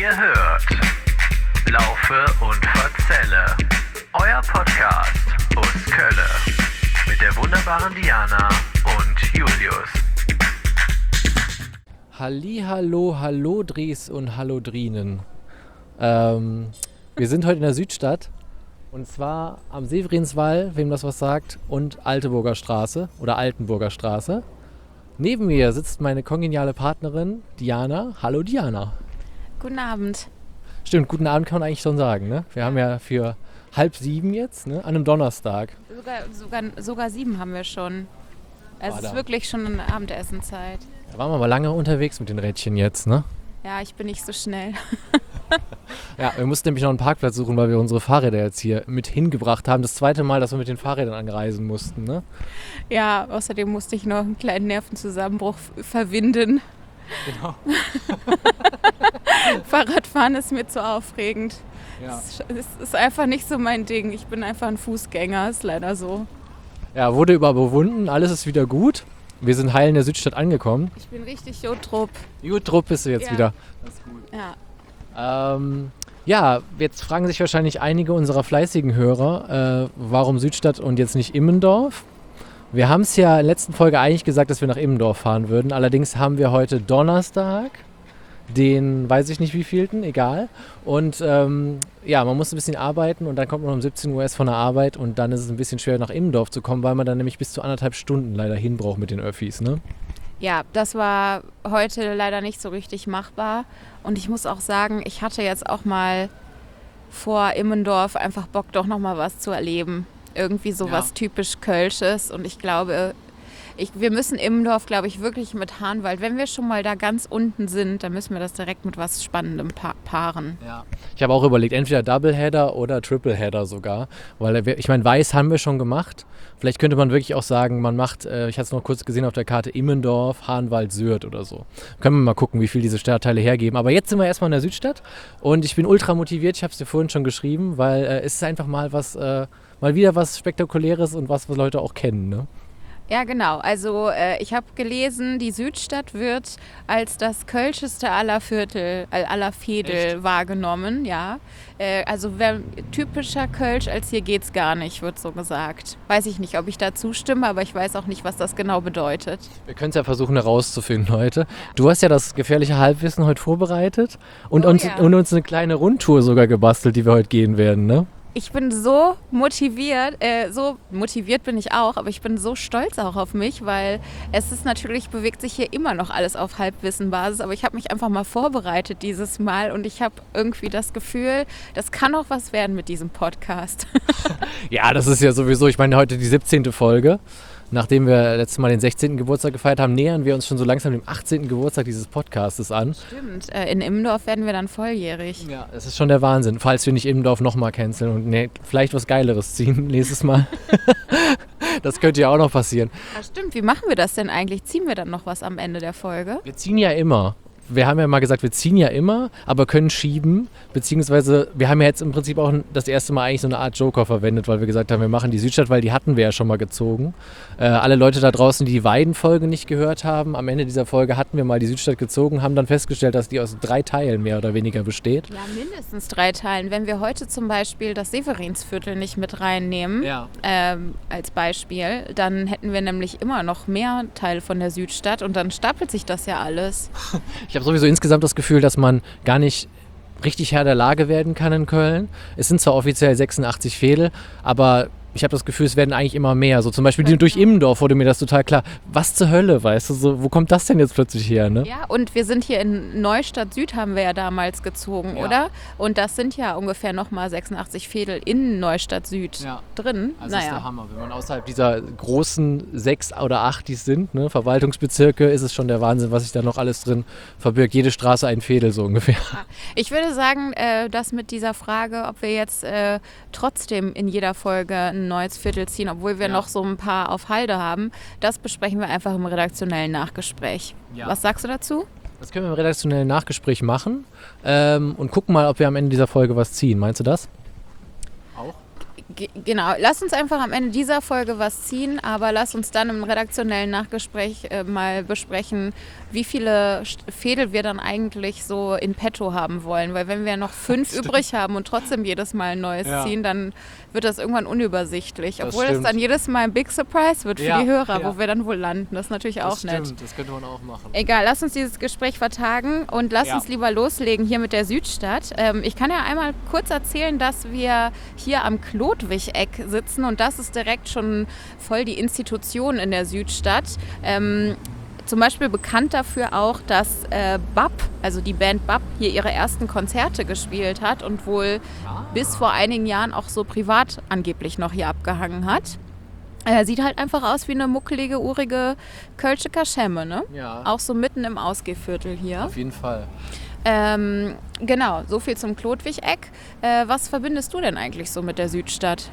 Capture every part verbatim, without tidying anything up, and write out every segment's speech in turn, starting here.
Ihr hört Laufe und Verzelle, euer Podcast aus Kölle mit der wunderbaren Diana und Julius. Hallihallo, hallo Dries und hallo Drienen. Ähm, wir sind heute in der Südstadt und zwar am Severinswall, wem das was sagt, und Altenburger Straße oder Altenburger Straße. Neben mir sitzt meine kongeniale Partnerin Diana. Hallo Diana. Guten Abend. Stimmt, guten Abend kann man eigentlich schon sagen, ne? Wir haben ja für halb sieben jetzt, ne? An einem Donnerstag. Sogar, sogar, sogar sieben haben wir schon. Es Adam. ist wirklich schon eine Abendessenzeit. Da waren wir aber lange unterwegs mit den Rädchen jetzt, ne? Ja, ich bin nicht so schnell. Ja, wir mussten nämlich noch einen Parkplatz suchen, weil wir unsere Fahrräder jetzt hier mit hingebracht haben. Das zweite Mal, dass wir mit den Fahrrädern anreisen mussten, ne? Ja, außerdem musste ich noch einen kleinen Nervenzusammenbruch f- verwinden. Genau. Fahrradfahren ist mir zu aufregend. Ja. Es ist- es ist einfach nicht so mein Ding. Ich bin einfach ein Fußgänger, ist leider so. Ja, wurde überwunden, alles ist wieder gut. Wir sind heil in der Südstadt angekommen. Ich bin richtig Jodrup. Gut, Trupp bist du jetzt Ja. wieder. Ja. Ähm, ja, jetzt fragen sich wahrscheinlich einige unserer fleißigen Hörer, äh, warum Südstadt und jetzt nicht Immendorf? Wir haben es ja in der letzten Folge eigentlich gesagt, dass wir nach Immendorf fahren würden. Allerdings haben wir heute Donnerstag, den weiß ich nicht wievielten, egal. Und ähm, ja, man muss ein bisschen arbeiten und dann kommt man um siebzehn Uhr erst von der Arbeit und dann ist es ein bisschen schwer nach Immendorf zu kommen, weil man dann nämlich bis zu anderthalb Stunden leider hin braucht mit den Öffis, ne? Ja, das war heute leider nicht so richtig machbar. Und ich muss auch sagen, ich hatte jetzt auch mal vor Immendorf einfach Bock, doch nochmal was zu erleben. Irgendwie so Ja. was typisch Kölsches. Und ich glaube, ich, wir müssen Immendorf, glaube ich, wirklich mit Hahnwald. Wenn wir schon mal da ganz unten sind, dann müssen wir das direkt mit was Spannendem pa- paaren. Ja. Ich habe auch überlegt, entweder Doubleheader oder Tripleheader sogar. Weil wir, ich meine, Weiß haben wir schon gemacht. Vielleicht könnte man wirklich auch sagen, man macht, äh, ich hatte es noch kurz gesehen auf der Karte, Immendorf, Hahnwald, Sürth oder so. Können wir mal gucken, wie viel diese Stadtteile hergeben. Aber jetzt sind wir erstmal in der Südstadt und ich bin ultra motiviert. Ich habe es dir vorhin schon geschrieben, weil äh, es ist einfach mal was, äh, mal wieder was Spektakuläres und was, was Leute auch kennen, ne? Ja, genau. Also äh, ich habe gelesen, die Südstadt wird als das kölscheste aller Viertel, äh, aller Veedel Echt? wahrgenommen. Ja. Äh, also wer, typischer Kölsch als hier geht's gar nicht, wird so gesagt. Weiß ich nicht, ob ich da zustimme, aber ich weiß auch nicht, was das genau bedeutet. Wir können es ja versuchen herauszufinden heute. Du hast ja das gefährliche Halbwissen heute vorbereitet und, Oh uns, ja. und uns eine kleine Rundtour sogar gebastelt, die wir heute gehen werden, ne? Ich bin so motiviert, äh, so motiviert bin ich auch, aber ich bin so stolz auch auf mich, weil es ist natürlich, bewegt sich hier immer noch alles auf Halbwissenbasis, aber ich habe mich einfach mal vorbereitet dieses Mal und ich habe irgendwie das Gefühl, das kann auch was werden mit diesem Podcast. Ja, das ist ja sowieso, ich meine, heute die siebzehnte Folge. Nachdem wir letztes Mal den sechzehnten Geburtstag gefeiert haben, nähern wir uns schon so langsam dem achtzehnten Geburtstag dieses Podcastes an. Stimmt, äh, in Immendorf werden wir dann volljährig. Ja, das ist schon der Wahnsinn. Falls wir nicht Immendorf nochmal canceln und nee, vielleicht was Geileres ziehen nächstes Mal. Das könnte ja auch noch passieren. Ah, stimmt, wie machen wir das denn eigentlich? Ziehen wir dann noch was am Ende der Folge? Wir ziehen ja immer. Wir haben ja mal gesagt, wir ziehen ja immer, aber können schieben. Beziehungsweise, wir haben ja jetzt im Prinzip auch das erste Mal eigentlich so eine Art Joker verwendet, weil wir gesagt haben, wir machen die Südstadt, weil die hatten wir ja schon mal gezogen. Äh, alle Leute da draußen, die die Weiden-Folge nicht gehört haben, am Ende dieser Folge hatten wir mal die Südstadt gezogen, haben dann festgestellt, dass die aus drei Teilen mehr oder weniger besteht. Ja, mindestens drei Teilen. Wenn wir heute zum Beispiel das Severinsviertel nicht mit reinnehmen, Ja. ähm, als Beispiel, dann hätten wir nämlich immer noch mehr Teile von der Südstadt und dann stapelt sich das ja alles. Ich habe sowieso insgesamt das Gefühl, dass man gar nicht richtig Herr der Lage werden kann in Köln. Es sind zwar offiziell sechsundachtzig Veedel, aber ich habe das Gefühl, es werden eigentlich immer mehr. So zum Beispiel die, durch Immendorf wurde mir das total klar. Was zur Hölle, weißt du? So, wo kommt das denn jetzt plötzlich her, ne? Ja, und wir sind hier in Neustadt Süd, haben wir ja damals gezogen, Ja. oder? Und das sind ja ungefähr nochmal sechsundachtzig Veedel in Neustadt Süd Ja. drin. Also ist der naja. Hammer. Wenn man außerhalb dieser großen sechs oder acht, die es sind, ne, Verwaltungsbezirke, ist es schon der Wahnsinn, was sich da noch alles drin verbirgt. Jede Straße ein Veedel so ungefähr. Ich würde sagen, äh, dass mit dieser Frage, ob wir jetzt äh, trotzdem in jeder Folge ein neues Viertel ziehen, obwohl wir Ja. noch so ein paar auf Halde haben, das besprechen wir einfach im redaktionellen Nachgespräch. Ja. Was sagst du dazu? Das können wir im redaktionellen Nachgespräch machen ähm, und gucken mal, ob wir am Ende dieser Folge was ziehen. Meinst du das? Auch? Ge- Genau, lass uns einfach am Ende dieser Folge was ziehen, aber lass uns dann im redaktionellen Nachgespräch äh, mal besprechen, wie viele St- Fädel wir dann eigentlich so in petto haben wollen. Weil wenn wir noch fünf übrig haben und trotzdem jedes Mal ein neues Ja. ziehen, dann wird das irgendwann unübersichtlich. Das Obwohl es stimmt. dann jedes Mal ein Big Surprise wird für Ja, die Hörer, ja. wo wir dann wohl landen. Das ist natürlich auch das nett. stimmt, das könnte man auch machen. Egal, lass uns dieses Gespräch vertagen und lass Ja. uns lieber loslegen hier mit der Südstadt. Ähm, ich kann ja einmal kurz erzählen, dass wir hier am Klodwig-Eck sitzen und das ist direkt schon voll die Institution in der Südstadt. Ähm, zum Beispiel bekannt dafür auch, dass äh, B A P, also die Band B A P, hier ihre ersten Konzerte gespielt hat und wohl Ah. bis vor einigen Jahren auch so privat angeblich noch hier abgehangen hat. Äh, sieht halt einfach aus wie eine muckelige, urige Kölsche Kaschemme, ne? Ja, Auch so mitten im Ausgehviertel hier. auf jeden Fall. Ähm, genau, so viel zum Klodwig-Eck. Äh, was verbindest du denn eigentlich so mit der Südstadt?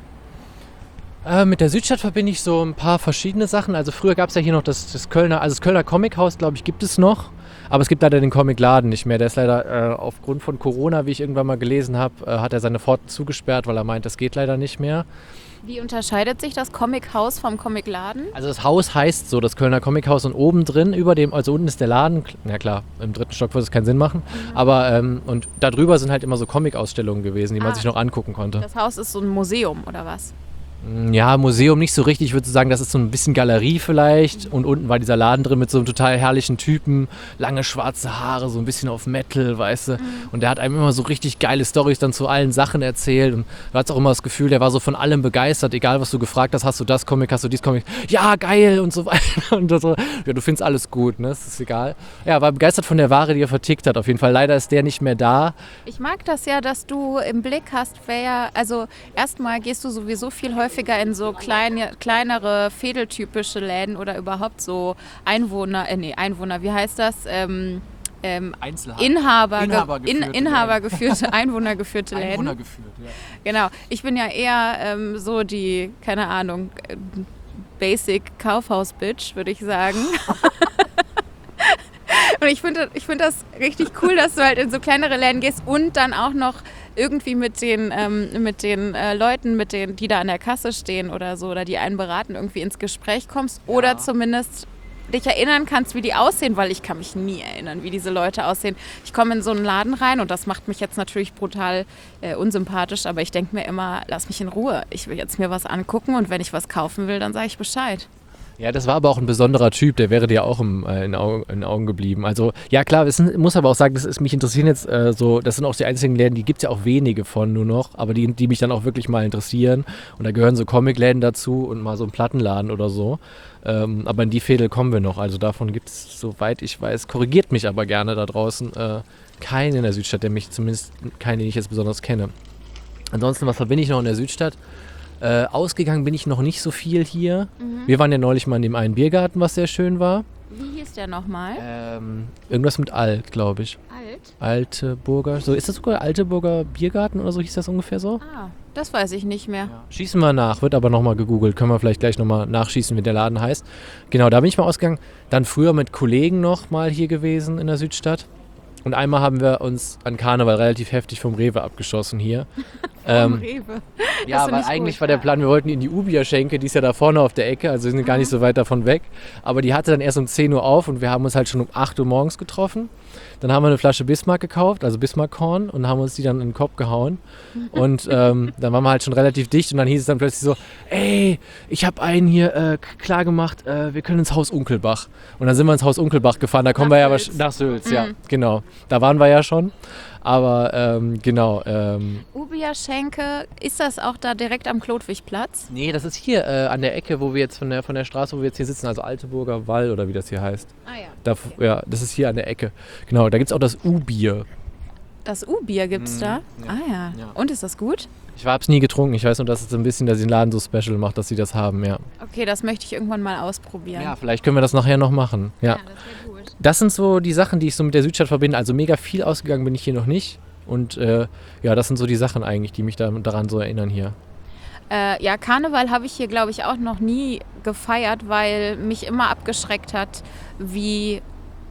Äh, mit der Südstadt verbinde ich so ein paar verschiedene Sachen. Also früher gab es ja hier noch das, das Kölner, also das Kölner Comichaus, glaube ich, gibt es noch. Aber es gibt leider den Comicladen nicht mehr. Der ist leider äh, aufgrund von Corona, wie ich irgendwann mal gelesen habe, äh, hat er seine Pforten zugesperrt, weil er meint, das geht leider nicht mehr. Wie unterscheidet sich das Comichaus vom Comicladen? Also das Haus heißt so, das Kölner Comichaus, und oben drin, über dem, also unten ist der Laden. Na klar, im dritten Stock würde es keinen Sinn machen. Aber, ähm, und darüber sind halt immer so Comic-Ausstellungen gewesen, die man Ah. sich noch angucken konnte. Das Haus ist so ein Museum oder was? Ja, Museum nicht so richtig. Ich würde sagen, das ist so ein bisschen Galerie vielleicht. Und unten war dieser Laden drin mit so einem total herrlichen Typen. Lange schwarze Haare, so ein bisschen auf Metal, weißt du. Und der hat einem immer so richtig geile Storys dann zu allen Sachen erzählt. Und du hattest auch immer das Gefühl, der war so von allem begeistert. Egal, was du gefragt hast, hast du das Comic, hast du dies Comic. Ja, geil und so weiter. Und so. Ja, du findest alles gut, ne? Das ist egal. Ja, war begeistert von der Ware, die er vertickt hat. Auf jeden Fall. Leider ist der nicht mehr da. Ich mag das ja, dass du im Blick hast, wer, also erstmal gehst du sowieso viel häufiger in so kleine, kleinere fädeltypische Läden oder überhaupt so Einwohner, äh, nee, Einwohner, wie heißt das? Ähm, ähm, Einzelhandel. Inhaber, Inhabergeführte in, Inhabergeführte, Einwohnergeführte Läden. Einwohnergeführt, ja. Genau. Ich bin ja eher ähm, so die, keine Ahnung, äh, Basic Kaufhaus-Bitch, würde ich sagen. Und ich finde ich find das richtig cool, dass du halt in so kleinere Läden gehst und dann auch noch irgendwie mit den, ähm, mit den äh, Leuten, mit denen, die da an der Kasse stehen oder so, oder die einen beraten, irgendwie ins Gespräch kommst Ja. oder zumindest dich erinnern kannst, wie die aussehen, weil ich kann mich nie erinnern, wie diese Leute aussehen. Ich komme in so einen Laden rein und das macht mich jetzt natürlich brutal äh, unsympathisch, aber ich denke mir immer, lass mich in Ruhe. Ich will jetzt mir was angucken und wenn ich was kaufen will, dann sage ich Bescheid. Ja, das war aber auch ein besonderer Typ, der wäre dir auch im, äh, in, Augen, in Augen geblieben. Also, ja klar, es sind, muss aber auch sagen, das ist, mich interessieren jetzt äh, so, das sind auch die einzigen Läden, die gibt es ja auch wenige von nur noch, aber die, die mich dann auch wirklich mal interessieren. Und da gehören so Comicläden dazu und mal so ein Plattenladen oder so. Ähm, aber in die Fädel kommen wir noch. Also davon gibt es, soweit ich weiß, korrigiert mich aber gerne da draußen, äh, keinen in der Südstadt, der mich zumindest, keinen, den ich jetzt besonders kenne. Ansonsten, was verbinde ich noch in der Südstadt? Äh, ausgegangen bin ich noch nicht so viel hier. Mhm. Wir waren ja neulich mal in dem einen Biergarten, was sehr schön war. Wie hieß der nochmal? Ähm, irgendwas mit Alt, glaube ich. Alt? Alteburger. So, ist das sogar Alteburger Biergarten oder so hieß das ungefähr so? Ah, das weiß ich nicht mehr. Schießen wir nach, wird aber nochmal gegoogelt. Können wir vielleicht gleich nochmal nachschießen, wie der Laden heißt. Genau, da bin ich mal ausgegangen. Dann früher mit Kollegen noch mal hier gewesen in der Südstadt. Und einmal haben wir uns an Karneval relativ heftig vom Rewe abgeschossen hier. Vom ähm, Rewe. Ja, finde weil ich eigentlich gut, war der ja. Plan, wir wollten in die Ubierschenke, die ist ja da vorne auf der Ecke, also wir sind gar nicht so weit davon weg. Aber die hatte dann erst um zehn Uhr auf und wir haben uns halt schon um acht Uhr morgens getroffen. Dann haben wir eine Flasche Bismarck gekauft, also Bismarck-Korn, und haben uns die dann in den Kopf gehauen. Und ähm, dann waren wir halt schon relativ dicht und dann hieß es dann plötzlich so, ey, ich habe einen hier äh, klar gemacht, äh, wir können ins Haus Unkelbach. Und dann sind wir ins Haus Unkelbach gefahren, da kommen Nach wir ja aber Sülz. nach Sülz, ja, Mhm. genau. Da waren wir ja schon. Aber ähm, genau, ähm, Ubierschenke, ist das auch da direkt am Klodwigplatz? nee, das ist hier äh, an der Ecke, wo wir jetzt von der, von der Straße, wo wir jetzt hier sitzen, also Alteburger Wall oder wie das hier heißt. Ah ja. Da, ja, das ist hier an der Ecke. Genau, da gibt es auch das U-Bier. Das U-Bier gibt's Mhm, da? ja. Ah ja. Ja. Und ist das gut? Ich habe es nie getrunken. Ich weiß nur, dass es so ein bisschen, dass den Laden so special macht, dass sie das haben, ja. Okay, das möchte ich irgendwann mal ausprobieren. Ja, vielleicht können wir das nachher noch machen. Ja. das wäre gut. Das sind so die Sachen, die ich so mit der Südstadt verbinde. Also mega viel ausgegangen bin ich hier noch nicht. Und äh, ja, das sind so die Sachen eigentlich, die mich da, daran so erinnern hier. Äh, ja, Karneval habe ich hier, glaube ich, auch noch nie gefeiert, weil mich immer abgeschreckt hat, wie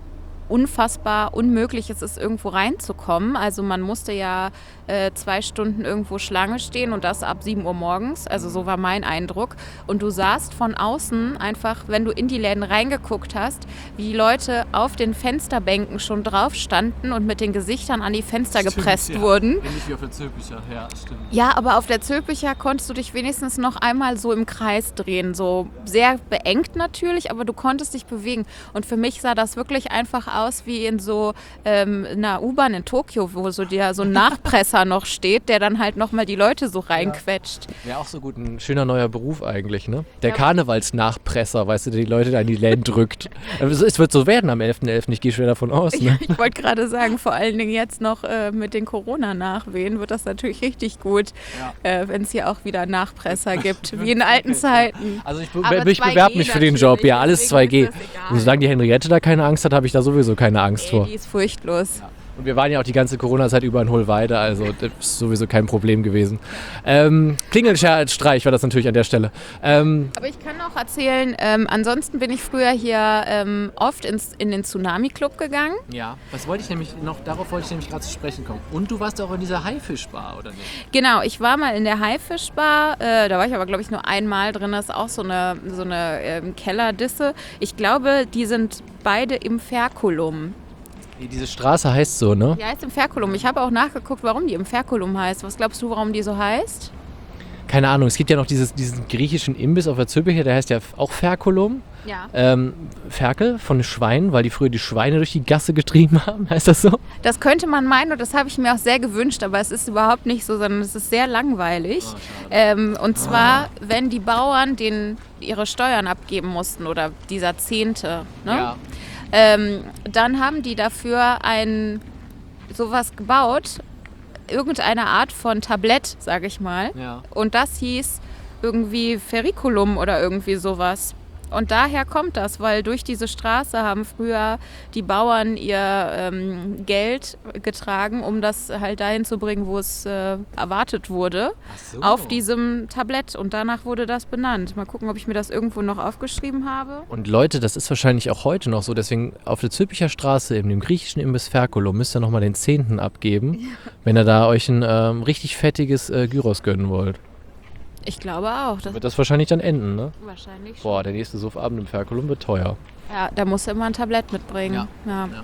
unfassbar unmöglich es ist, irgendwo reinzukommen. Also man musste ja äh, zwei Stunden irgendwo Schlange stehen und das ab sieben Uhr morgens. Also so war mein Eindruck. Und du sahst von außen einfach, wenn du in die Läden reingeguckt hast, wie die Leute auf den Fensterbänken schon drauf standen und mit den Gesichtern an die Fenster Stimmt, gepresst ja. wurden. Ähnlich wie auf der Zülpicher, ja, stimmt. Ja, aber auf der Zülpicher konntest du dich wenigstens noch einmal so im Kreis drehen. So sehr beengt natürlich, aber du konntest dich bewegen. Und für mich sah das wirklich einfach aus wie in so ähm, einer U-Bahn in Tokio, wo so der so ein Nachpresser noch steht, der dann halt nochmal die Leute so reinquetscht. Wäre auch so gut ein schöner neuer Beruf eigentlich, ne? Der Ja. Karnevalsnachpresser, weißt du, der die Leute da in die Läden drückt. Es es wird so werden am elften elften Ich gehe schwer davon aus, ne? Ich wollte gerade sagen, vor allen Dingen jetzt noch äh, mit den Corona-Nachwehen wird das natürlich richtig gut, Ja. äh, wenn es hier auch wieder Nachpresser gibt, wie in alten Zeiten. Also ich, be Aber ich zwei G bewerbe mich für den Job, natürlich, ja, alles deswegen zwei G. ist das egal. Und solange die Henriette da keine Angst hat, habe ich da sowieso keine Angst Ey, vor. die ist furchtlos. Und wir waren ja auch die ganze Corona-Zeit über in Hohlweide, also das ist sowieso kein Problem gewesen. Ähm, Klingelstreich war das natürlich an der Stelle. Ähm, Aber ich kann auch erzählen, ähm, ansonsten bin ich früher hier ähm, oft ins, in den Tsunami-Club gegangen. ja, was wollte ich nämlich noch, darauf wollte ich nämlich gerade zu sprechen kommen. Und du warst auch in dieser Haifischbar, oder nicht? Genau, ich war mal in der Haifischbar, äh, da war ich aber glaube ich nur einmal drin, das ist auch so eine, so eine ähm, Kellerdisse. Ich glaube, die sind beide im Ferkulum. Diese Straße heißt so, ne? Die heißt im Ferkulum. Ich habe auch nachgeguckt, warum die im Ferkulum heißt. Was glaubst du, warum die so heißt? Keine Ahnung, es gibt ja noch dieses, diesen griechischen Imbiss auf der Zülpicher, der heißt ja auch Ferkulum. Ja. Ähm, Ferkel von Schweinen, weil die früher die Schweine durch die Gasse getrieben haben, heißt das so? Das könnte man meinen und das habe ich mir auch sehr gewünscht, aber es ist überhaupt nicht so, sondern es ist sehr langweilig. Oh, ähm, und zwar, wenn die Bauern denen ihre Steuern abgeben mussten oder dieser Zehnte, ne? Ja. ähm, dann haben die dafür ein sowas gebaut, irgendeine Art von Tablett, sage ich mal. Ja. Und das hieß irgendwie Ferriculum oder irgendwie sowas. Und daher kommt das, weil durch diese Straße haben früher die Bauern ihr ähm, Geld getragen, um das halt dahin zu bringen, wo es äh, erwartet wurde, Ach so. auf diesem Tablett. Und danach wurde das benannt. Mal gucken, ob ich mir das irgendwo noch aufgeschrieben habe. Und Leute, das ist wahrscheinlich auch heute noch so, deswegen auf der Zülpicher Straße, in dem griechischen Imbiss Ferkulum, müsst ihr nochmal den Zehnten abgeben, wenn ihr da euch ein ähm, richtig fettiges äh, Gyros gönnen wollt. Ich glaube auch. Das Wird das wahrscheinlich dann enden, ne? wahrscheinlich schon. Boah, der nächste Suffabend im Ferkulum wird teuer. Ja, da musst du immer ein Tablett mitbringen. Ja, Ja. ja.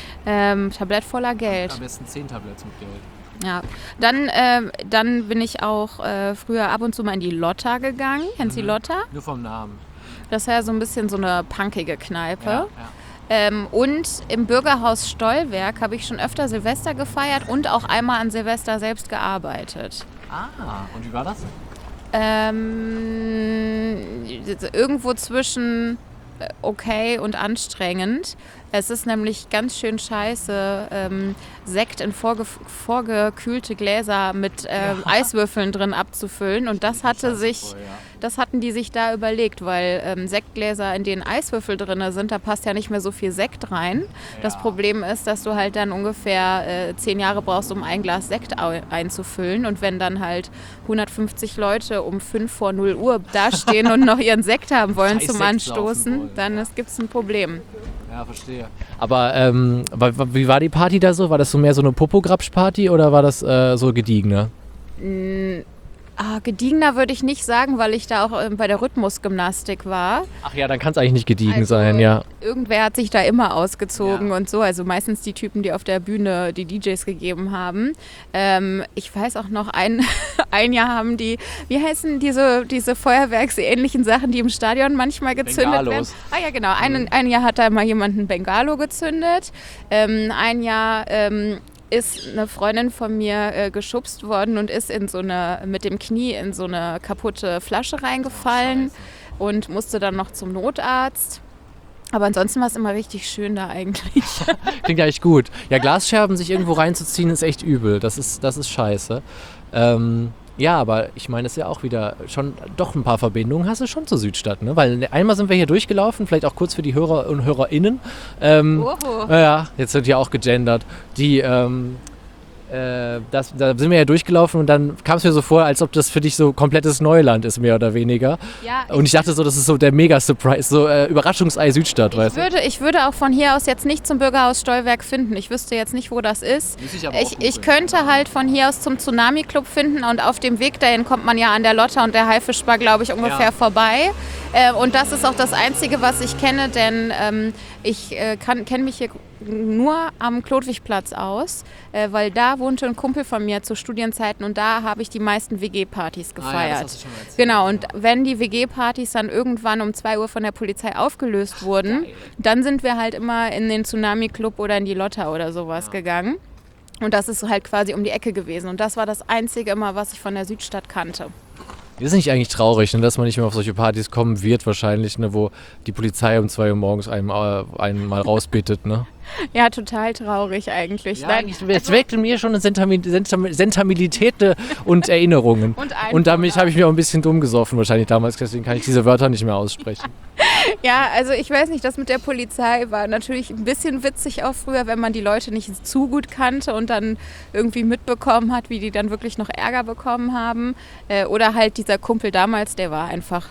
Ähm, Tablett voller Geld. besten zehn Tabletts mit Geld. Ja, dann, ähm, dann bin ich auch äh, früher ab und zu mal in die Lotta gegangen. Kennst du die Lotta? Nur vom Namen. Das war ja so ein bisschen so eine punkige Kneipe. Ja, ja. Ähm, und im Bürgerhaus Stollwerk habe ich schon öfter Silvester gefeiert und auch einmal an Silvester selbst gearbeitet. Ah, und wie war das? Ähm, irgendwo zwischen äh, okay und anstrengend. Es ist nämlich ganz schön scheiße, ähm, Sekt in vorge vorgekühlte Gläser mit äh, Eiswürfeln drin abzufüllen. Und das hatte sich, das hatten die sich da überlegt, weil ähm, Sektgläser, in denen Eiswürfel drin sind, da passt ja nicht mehr so viel Sekt rein. Das Problem ist, dass du halt dann ungefähr äh, zehn Jahre brauchst, um ein Glas Sekt einzufüllen. Und wenn dann halt hundertfünfzig Leute um fünf vor null Uhr dastehen und noch ihren Sekt haben wollen Scheiß zum Sekt saufen Anstoßen, wollen, dann ja. gibt es ein Problem. Ja, verstehe. Aber ähm, wa- wa- wie war die Party da so? War das so mehr so eine Popo-Grapsch-Party oder war das äh, so gediegener? Mm, ah, gediegener würde ich nicht sagen, weil ich da auch ähm, bei der Rhythmusgymnastik war. Ach ja, dann kann es eigentlich nicht gediegen Also, sein, ja. Irgendwer hat sich da immer ausgezogen Ja. und so. Also meistens die Typen, die auf der Bühne die D Js gegeben haben. Ähm, ich weiß auch noch, ein, ein Jahr haben die, wie heißen diese, diese Feuerwerksähnlichen Sachen, die im Stadion manchmal gezündet Bengalos. werden? Ah ja, genau. Ein, ein Jahr hat da mal jemand ein Bengalo gezündet. Ähm, ein Jahr ähm, ist eine Freundin von mir äh, geschubst worden und ist in so eine, mit dem Knie in so eine kaputte Flasche reingefallen und musste dann noch zum Notarzt. Aber ansonsten war es immer richtig schön da eigentlich. Klingt eigentlich gut. Ja, Glasscherben sich irgendwo reinzuziehen ist echt übel. Das ist, das ist scheiße. Ähm, ja, aber ich meine, es ist ja auch wieder schon doch ein paar Verbindungen hast du schon zur Südstadt, ne? Weil einmal sind wir hier durchgelaufen, vielleicht auch kurz für die Hörer und HörerInnen. Ähm, Oho. Ja, jetzt sind ja auch gegendert. Die, ähm, äh, das, da sind wir ja durchgelaufen und dann kam es mir so vor, als ob das für dich so komplettes Neuland ist, mehr oder weniger. Ja, und ich dachte so, das ist so der Mega-Surprise, so äh, Überraschungsei Südstadt, weißt du? Würde, ich würde auch von hier aus jetzt nicht zum Bürgerhaus Stolberg finden. Ich wüsste jetzt nicht, wo das ist. Ich, aber ich, ich könnte halt von hier aus zum Tsunami-Club finden und auf dem Weg dahin kommt man ja an der Lotta und der Haifischbar, glaube ich, ungefähr Ja. vorbei. Äh, und das ist auch das Einzige, was ich kenne, denn ähm, ich äh, kenne mich hier nur am Klodwigplatz aus, äh, weil da wohnte ein Kumpel von mir zu Studienzeiten und da habe ich die meisten W G-Partys gefeiert. Ah, ja, das hast du schon mal erzählt. Genau, und wenn die W G-Partys dann irgendwann um zwei Uhr von der Polizei aufgelöst wurden, Geil. dann sind wir halt immer in den Tsunami-Club oder in die Lotta oder sowas Ja. gegangen. Und das ist halt quasi um die Ecke gewesen. Und das war das Einzige immer, was ich von der Südstadt kannte. Ist nicht eigentlich traurig, ne, dass man nicht mehr auf solche Partys kommen wird wahrscheinlich, ne, wo die Polizei um zwei Uhr morgens einen, äh, einen mal rausbittet, ne? Ja, total traurig eigentlich. Nein, eigentlich, es weckt in mir schon eine Sentamil- Sentam- Sentimentalität äh, und Erinnerungen. Und Einwohner. Und damit habe ich mir auch ein bisschen dumm gesoffen wahrscheinlich damals, deswegen kann ich diese Wörter nicht mehr aussprechen. Ja, also ich weiß nicht, das mit der Polizei war natürlich ein bisschen witzig auch früher, wenn man die Leute nicht zu gut kannte und dann irgendwie mitbekommen hat, wie die dann wirklich noch Ärger bekommen haben. Äh, oder halt dieser Kumpel damals, der war einfach,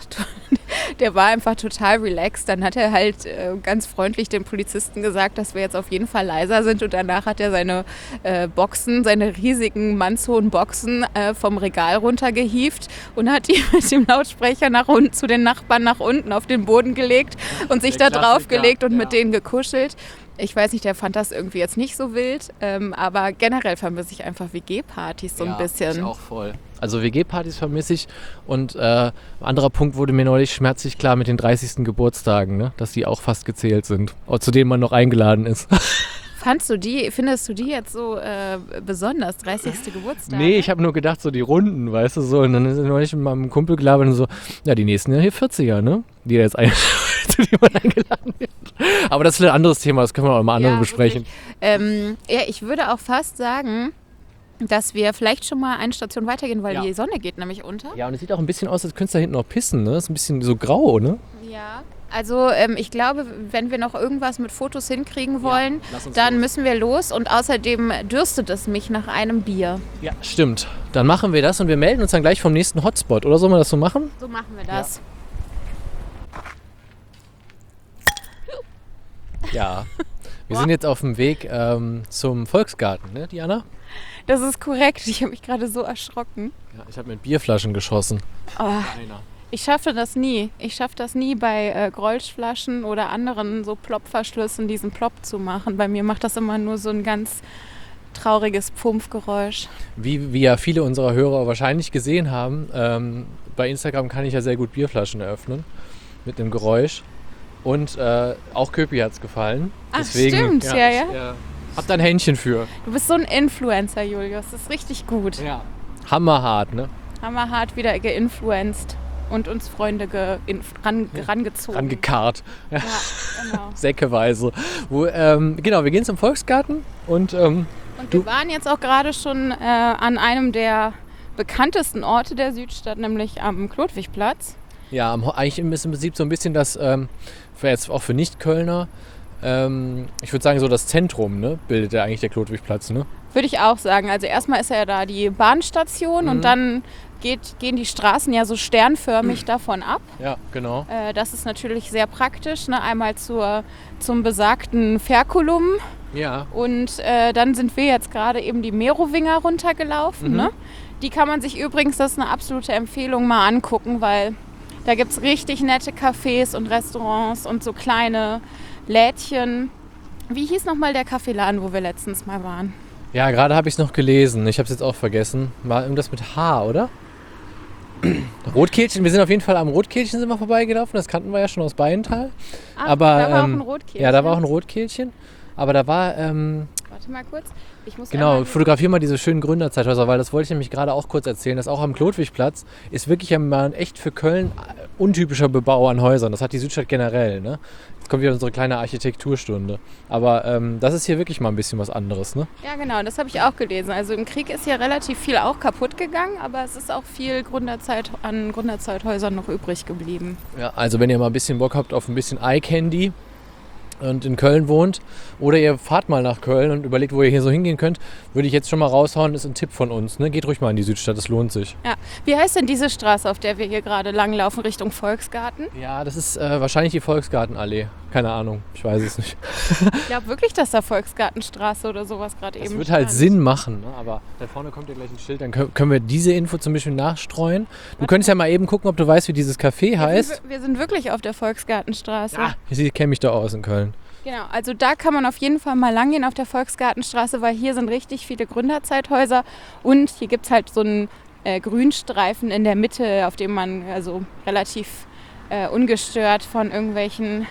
der war einfach total relaxed. Dann hat er halt äh, ganz freundlich den Polizisten gesagt, dass wir jetzt auf jeden Fall leiser sind und danach hat er seine äh, Boxen, seine riesigen mannshohen Boxen äh, vom Regal runtergehievt und hat die mit dem Lautsprecher nach unten zu den Nachbarn nach unten auf den Boden gelegt und sich Der da drauf Klassiker, gelegt und ja. mit denen gekuschelt. Ich weiß nicht, der fand das irgendwie jetzt nicht so wild, ähm, aber generell vermisse ich einfach W G-Partys so ein bisschen. Ich auch voll. Also W G-Partys vermisse ich und äh, ein anderer Punkt wurde mir neulich schmerzlich klar mit den dreißigsten Geburtstagen, ne? Dass die auch fast gezählt sind, zu denen man noch eingeladen ist. Fandst du die, findest du die jetzt so äh, besonders, dreißigste Geburtstag? Nee, ich habe nur gedacht, so die Runden, weißt du, so. Und dann ist neulich mit meinem Kumpel gelabert und so, ja, die nächsten ja hier vierziger, ne? Die da jetzt ein, zu denen man eingeladen wird. Aber das ist ein anderes Thema, das können wir auch mal andere Ja, besprechen. Ähm, ja, ich würde auch fast sagen, dass wir vielleicht schon mal eine Station weitergehen, weil Ja. die Sonne geht nämlich unter. Ja, und es sieht auch ein bisschen aus, als könnte es da hinten noch pissen, ne? Ist ein bisschen so grau, ne? Ja. Also ähm, ich glaube, wenn wir noch irgendwas mit Fotos hinkriegen wollen, lass uns dann los. müssen wir los und außerdem dürstet es mich nach einem Bier. Ja, stimmt. Dann machen wir das und wir melden uns dann gleich vom nächsten Hotspot. Oder sollen wir das so machen? So machen wir das. Ja. Wir sind jetzt auf dem Weg ähm, zum Volksgarten, ne, Diana? Das ist korrekt. Ich habe mich gerade so erschrocken. Ja, ich habe mit Bierflaschen geschossen. Oh, Einer. ich schaffe das nie. Ich schaffe das nie bei äh, Grolschflaschen oder anderen so Plopverschlüssen diesen Plop zu machen. Bei mir macht das immer nur so ein ganz trauriges Pumpgeräusch. Wie, wie ja viele unserer Hörer wahrscheinlich gesehen haben, ähm, bei Instagram kann ich ja sehr gut Bierflaschen eröffnen mit einem Geräusch. Und äh, auch Köpi hat es gefallen. Ach, Deswegen, stimmt, ja, ja. Ich, äh, hab da ein Händchen für. Du bist so ein Influencer, Julius. Das ist richtig gut. Ja. Hammerhart, ne? Haben wir hart wieder geinfluenced und uns Freunde ge ran rangezogen. Rangekarrt. Ja. Ja, genau. Säckeweise. Wo, ähm, genau, wir gehen zum Volksgarten und ähm, Und Du- wir waren jetzt auch gerade schon äh, an einem der bekanntesten Orte der Südstadt, nämlich am Klodwigplatz. ja, am, Ho- eigentlich im Prinzip so ein bisschen das, ähm, für jetzt auch für Nicht-Kölner, ähm, ich würde sagen so das Zentrum, ne, bildet ja eigentlich der Klodwigplatz, ne? Würde ich auch sagen. Also erstmal ist ja da die Bahnstation Mhm. und dann geht, gehen die Straßen ja so sternförmig davon ab. Ja, genau. Äh, das ist natürlich sehr praktisch. Ne? Einmal zur, zum besagten Ferkulum Ja, und äh, dann sind wir jetzt gerade eben die Merowinger runtergelaufen. Mhm. Ne? Die kann man sich übrigens, das ist eine absolute Empfehlung, mal angucken, weil da gibt es richtig nette Cafés und Restaurants und so kleine Lädchen. Wie hieß nochmal der Kaffeeladen, wo wir letztens mal waren? ja, gerade habe ich es noch gelesen. Ich habe es jetzt auch vergessen. War irgendwas mit H, oder? Rotkehlchen, wir sind auf jeden Fall am Rotkehlchen sind wir vorbeigelaufen. Das kannten wir ja schon aus Beienthal. Ach, Aber, da war auch ähm, ein Rotkehlchen. Ja, da war auch ein Rotkehlchen. Aber da war, ähm, Warte mal kurz. Ich muss genau, einmal- fotografier mal diese schönen Gründerzeithäuser, weil das wollte ich nämlich gerade auch kurz erzählen, dass auch am Klodwigplatz ist wirklich mal ein echt für Köln untypischer Bebau an Häusern. Das hat die Südstadt generell, ne? Jetzt kommt wieder unsere kleine Architekturstunde. Aber ähm, das ist hier wirklich mal ein bisschen was anderes, ne? Ja, genau, das habe ich auch gelesen. Also im Krieg ist ja relativ viel auch kaputt gegangen, aber es ist auch viel Gründerzeit an Gründerzeithäusern noch übrig geblieben. Ja, also wenn ihr mal ein bisschen Bock habt auf ein bisschen Eye Candy, und in Köln wohnt oder ihr fahrt mal nach Köln und überlegt, wo ihr hier so hingehen könnt, würde ich jetzt schon mal raushauen, ist ein Tipp von uns. Ne? Geht ruhig mal in die Südstadt, das lohnt sich. Ja. Wie heißt denn diese Straße, auf der wir hier gerade langlaufen, Richtung Volksgarten? Ja, das ist äh, wahrscheinlich die Volksgartenallee. Keine Ahnung, ich weiß es nicht. Ich glaube wirklich, dass da Volksgartenstraße oder sowas gerade eben Das wird stand. halt Sinn machen, ne? Aber da vorne kommt ja gleich ein Schild, dann können können wir diese Info zum Beispiel nachstreuen. Du könntest ja mal eben gucken, ob du weißt, wie dieses Café heißt. Wir sind wirklich auf der Volksgartenstraße. Ja, ich kenne mich da aus in Köln. Genau, also da kann man auf jeden Fall mal langgehen auf der Volksgartenstraße, weil hier sind richtig viele Gründerzeithäuser und hier gibt es halt so einen äh, Grünstreifen in der Mitte, auf dem man also relativ äh, ungestört von irgendwelchen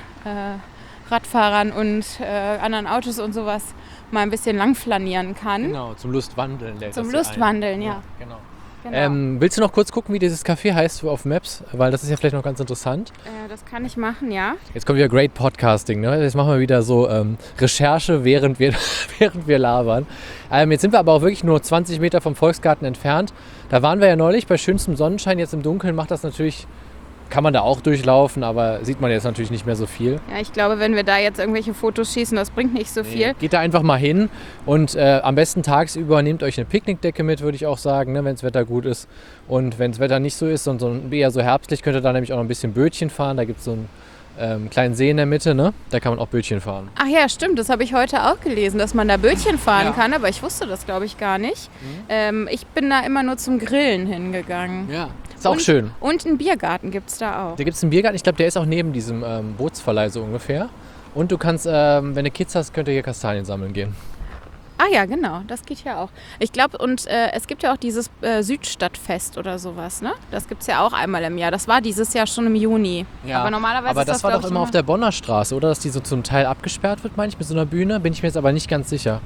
äh, Radfahrern und äh, anderen Autos und sowas mal ein bisschen lang flanieren kann. Genau, zum Lustwandeln. lädt Zum das ja Lustwandeln, ein. ja. Genau. Genau. Ähm, willst du noch kurz gucken, wie dieses Café heißt auf Maps? Weil das ist ja vielleicht noch ganz interessant. Äh, das kann ich machen, ja. Jetzt kommt wieder Great Podcasting. Ne? Jetzt machen wir wieder so ähm, Recherche, während wir, während wir labern. Ähm, jetzt sind wir aber auch wirklich nur zwanzig Meter vom Volksgarten entfernt. Da waren wir ja neulich bei schönstem Sonnenschein. Jetzt im Dunkeln macht das natürlich... Kann man da auch durchlaufen, aber sieht man jetzt natürlich nicht mehr so viel. Ja, ich glaube, wenn wir da jetzt irgendwelche Fotos schießen, das bringt nicht so viel. Geht da einfach mal hin und äh, am besten tagsüber nehmt euch eine Picknickdecke mit, würde ich auch sagen, ne, wenn das Wetter gut ist. Und wenn das Wetter nicht so ist und so eher so herbstlich, könnt ihr da nämlich auch noch ein bisschen Bötchen fahren. Da gibt es so einen ähm, kleinen See in der Mitte, ne? Da kann man auch Bötchen fahren. Ach ja, stimmt, das habe ich heute auch gelesen, dass man da Bötchen fahren Ja. kann, aber ich wusste das, glaube ich, gar nicht. Mhm. Ähm, ich bin da immer nur zum Grillen hingegangen. Ja, ist auch und, schön. Und einen Biergarten gibt es da auch. Da gibt es einen Biergarten, ich glaube, der ist auch neben diesem ähm, Bootsverleih so ungefähr. Und du kannst, ähm, wenn du Kids hast, könnt ihr hier Kastanien sammeln gehen. Ah ja, genau, das geht ja auch. Ich glaube, und äh, es gibt ja auch dieses äh, Südstadtfest oder sowas, ne? Das gibt es ja auch einmal im Jahr. Das war dieses Jahr schon im Juni. Aber normalerweise aber ist das, das, war glaub doch ich, immer auf der Bonner Straße, oder? Dass die so zum Teil abgesperrt wird, meine ich, mit so einer Bühne. Bin ich mir jetzt aber nicht ganz sicher.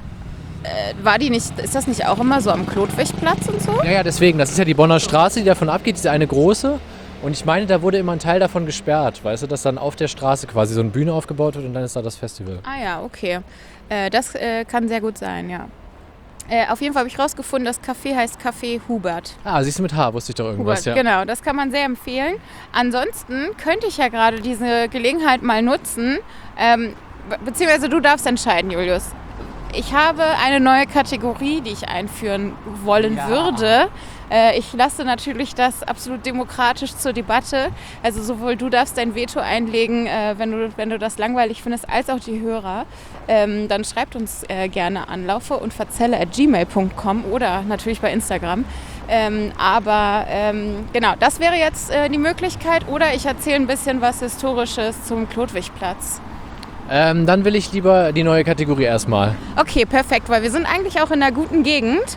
War die nicht, ist das nicht auch immer so am Klotwigplatz und so? Ja, ja, deswegen. Das ist ja die Bonner Straße, die davon abgeht, diese eine große. Und ich meine, da wurde immer ein Teil davon gesperrt, weißt du, dass dann auf der Straße quasi so eine Bühne aufgebaut wird und dann ist da das Festival. Ah ja, okay. Äh, das äh, kann sehr gut sein, ja. Äh, auf jeden Fall habe ich rausgefunden, das Café heißt Café Hubert. Ah, siehst du, mit H wusste ich doch irgendwas, Hubert, ja. genau, das kann man sehr empfehlen. Ansonsten könnte ich ja gerade diese Gelegenheit mal nutzen, ähm, be- beziehungsweise du darfst entscheiden, Julius. Ich habe eine neue Kategorie, die ich einführen wollen Ja. würde. Äh, ich lasse natürlich das absolut demokratisch zur Debatte. Also sowohl du darfst dein Veto einlegen, äh, wenn du, wenn du das langweilig findest, als auch die Hörer. Ähm, dann schreibt uns äh, gerne an laufe und verzelle at gmail punkt com oder natürlich bei Instagram. Ähm, aber ähm, genau, das wäre jetzt äh, die Möglichkeit. Oder ich erzähle ein bisschen was Historisches zum Klotwigplatz. Ähm, dann will ich lieber die neue Kategorie erstmal. Okay, perfekt, weil wir sind eigentlich auch in einer guten Gegend.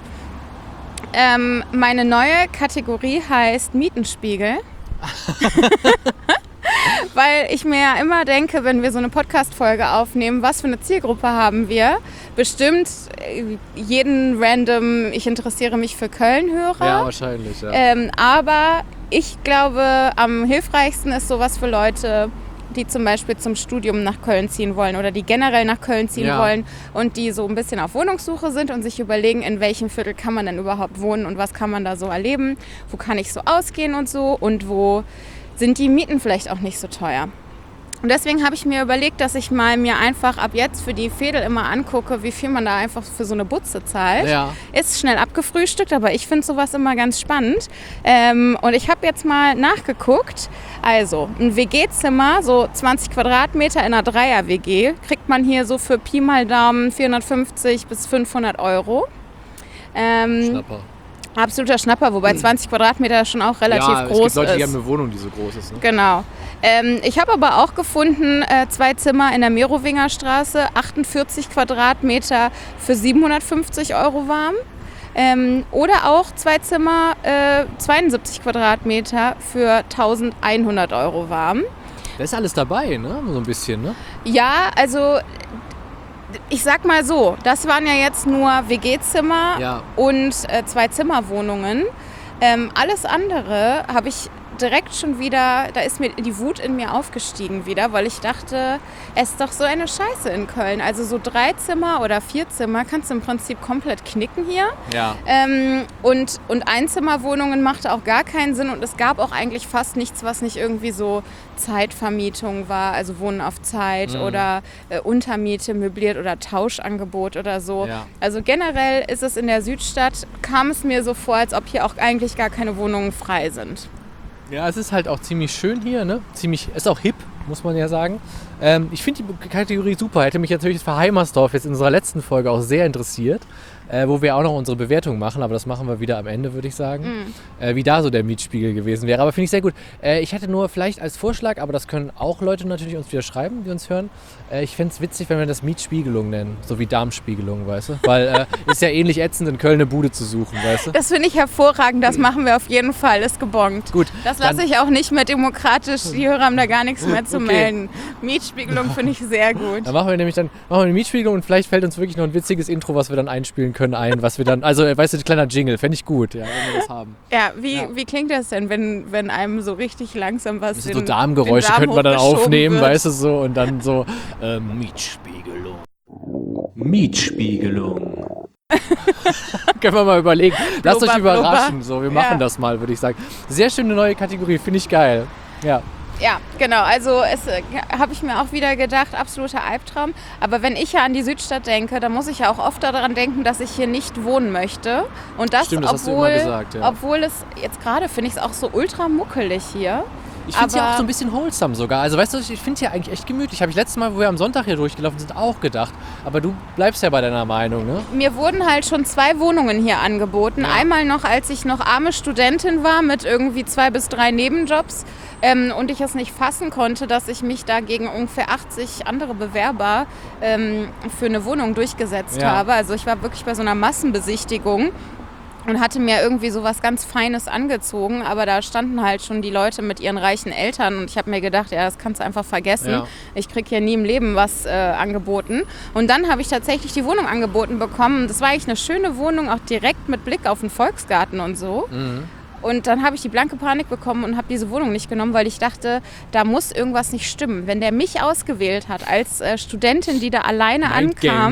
Ähm, meine neue Kategorie heißt Mietenspiegel. Weil ich mir ja immer denke, wenn wir so eine Podcast-Folge aufnehmen, was für eine Zielgruppe haben wir? Bestimmt äh, jeden random, ich interessiere mich für Köln-Hörer. Ja, wahrscheinlich, ja. Ähm, aber ich glaube, am hilfreichsten ist sowas für Leute, die zum Beispiel zum Studium nach Köln ziehen wollen oder die generell nach Köln ziehen Ja. wollen und die so ein bisschen auf Wohnungssuche sind und sich überlegen, in welchem Viertel kann man denn überhaupt wohnen und was kann man da so erleben, wo kann ich so ausgehen und so und wo sind die Mieten vielleicht auch nicht so teuer. Und deswegen habe ich mir überlegt, dass ich mal mir einfach ab jetzt für die Veedel immer angucke, wie viel man da einfach für so eine Butze zahlt. Ja. Ist schnell abgefrühstückt, aber ich finde sowas immer ganz spannend. Ähm, und ich habe jetzt mal nachgeguckt. Also, ein W G-Zimmer, so zwanzig Quadratmeter in einer Dreier-W G, kriegt man hier so für Pi mal Daumen vierhundertfünfzig bis fünfhundert Euro. Ähm, Schnapper. absoluter Schnapper, wobei zwanzig Quadratmeter schon auch relativ ja, groß es gibt Leute, ist. die haben eine Wohnung, die so groß ist. Ne? Genau. Ähm, ich habe aber auch gefunden, äh, zwei Zimmer in der Merowinger Straße, achtundvierzig Quadratmeter für siebenhundertfünfzig Euro warm. Ähm, oder auch zwei Zimmer, äh, zweiundsiebzig Quadratmeter für eintausendeinhundert Euro warm. Da ist alles dabei, ne? So ein bisschen, ne? Ja, also ich sag mal so, das waren ja jetzt nur W G-Zimmer Ja. und äh, zwei Zimmerwohnungen. Ähm, alles andere habe ich direkt schon wieder, da ist mir die Wut in mir aufgestiegen wieder, weil ich dachte, es ist doch so eine Scheiße in Köln. Also so drei Zimmer oder vier Zimmer kannst du im Prinzip komplett knicken hier. Ja. Ähm, und, und Einzimmerwohnungen machte auch gar keinen Sinn und es gab auch eigentlich fast nichts, was nicht irgendwie so Zeitvermietung war, also Wohnen auf Zeit mhm. oder äh, Untermiete, möbliert oder Tauschangebot oder so. Ja. Also generell ist es in der Südstadt, kam es mir so vor, als ob hier auch eigentlich gar keine Wohnungen frei sind. Ja, es ist halt auch ziemlich schön hier, ne? Ziemlich, ist auch hip, muss man ja sagen. Ähm, ich finde die Kategorie super. Hätte mich natürlich das für Heimersdorf jetzt in unserer letzten Folge auch sehr interessiert, äh, wo wir auch noch unsere Bewertung machen, aber das machen wir wieder am Ende, würde ich sagen. Mm. Äh, wie da so der Mietspiegel gewesen wäre. Aber finde ich sehr gut. Äh, ich hätte nur vielleicht als Vorschlag, aber das können auch Leute natürlich uns wieder schreiben, die uns hören. Äh, ich fände es witzig, wenn wir das Mietspiegelung nennen, so wie Darmspiegelung, weißt du? Weil äh, ist ja ähnlich ätzend, in Köln eine Bude zu suchen, weißt du? Das finde ich hervorragend, das machen wir auf jeden Fall, ist gebongt. Gut. Das lasse ich auch nicht mehr demokratisch, die Hörer haben da gar nichts mehr zu okay. melden. Mietspiegelung finde ich sehr gut. Dann machen wir nämlich dann machen wir eine Mietspiegelung und vielleicht fällt uns wirklich noch ein witziges Intro, was wir dann einspielen können, ein, was wir dann, also weißt du, ein kleiner Jingle, fände ich gut, ja, wenn wir das haben. Ja, wie, ja. wie klingt das denn, wenn, wenn einem so richtig langsam was in, so Darmgeräusche könnte man dann aufnehmen, wird. Weißt du, so und dann so äh, Mietspiegelung. Mietspiegelung. Können wir mal überlegen. Lasst blubber, euch überraschen, blubber. so, wir machen ja. das mal, würde ich sagen. Sehr schöne neue Kategorie, finde ich geil. Ja. Ja, genau. Also es äh, habe ich mir auch wieder gedacht, absoluter Albtraum. Aber wenn ich ja an die Südstadt denke, dann muss ich ja auch oft daran denken, dass ich hier nicht wohnen möchte. Und das, Stimmt, das obwohl, hast du immer gesagt, ja. obwohl es jetzt gerade, finde ich es auch so ultra muckelig hier. Ich finde es ja auch so ein bisschen wholesome sogar. Also weißt du, ich finde es ja eigentlich echt gemütlich. Habe ich letztes Mal, wo wir am Sonntag hier durchgelaufen sind, auch gedacht. Aber du bleibst ja bei deiner Meinung, ne? Mir wurden halt schon zwei Wohnungen hier angeboten. Ja. Einmal noch, als ich noch arme Studentin war mit irgendwie zwei bis drei Nebenjobs. Ähm, und ich es nicht fassen konnte, dass ich mich da gegen ungefähr achtzig andere Bewerber ähm, für eine Wohnung durchgesetzt ja. habe. Also ich war wirklich bei so einer Massenbesichtigung und hatte mir irgendwie so was ganz Feines angezogen, aber da standen halt schon die Leute mit ihren reichen Eltern und ich habe mir gedacht, ja, das kannst du einfach vergessen. Ja. Ich kriege hier nie im Leben was äh, angeboten. Und dann habe ich tatsächlich die Wohnung angeboten bekommen. Das war eigentlich eine schöne Wohnung, auch direkt mit Blick auf den Volksgarten und so. Mhm. Und dann habe ich die blanke Panik bekommen und habe diese Wohnung nicht genommen, weil ich dachte, da muss irgendwas nicht stimmen. Wenn der mich ausgewählt hat als äh, Studentin, die da alleine Mind ankam,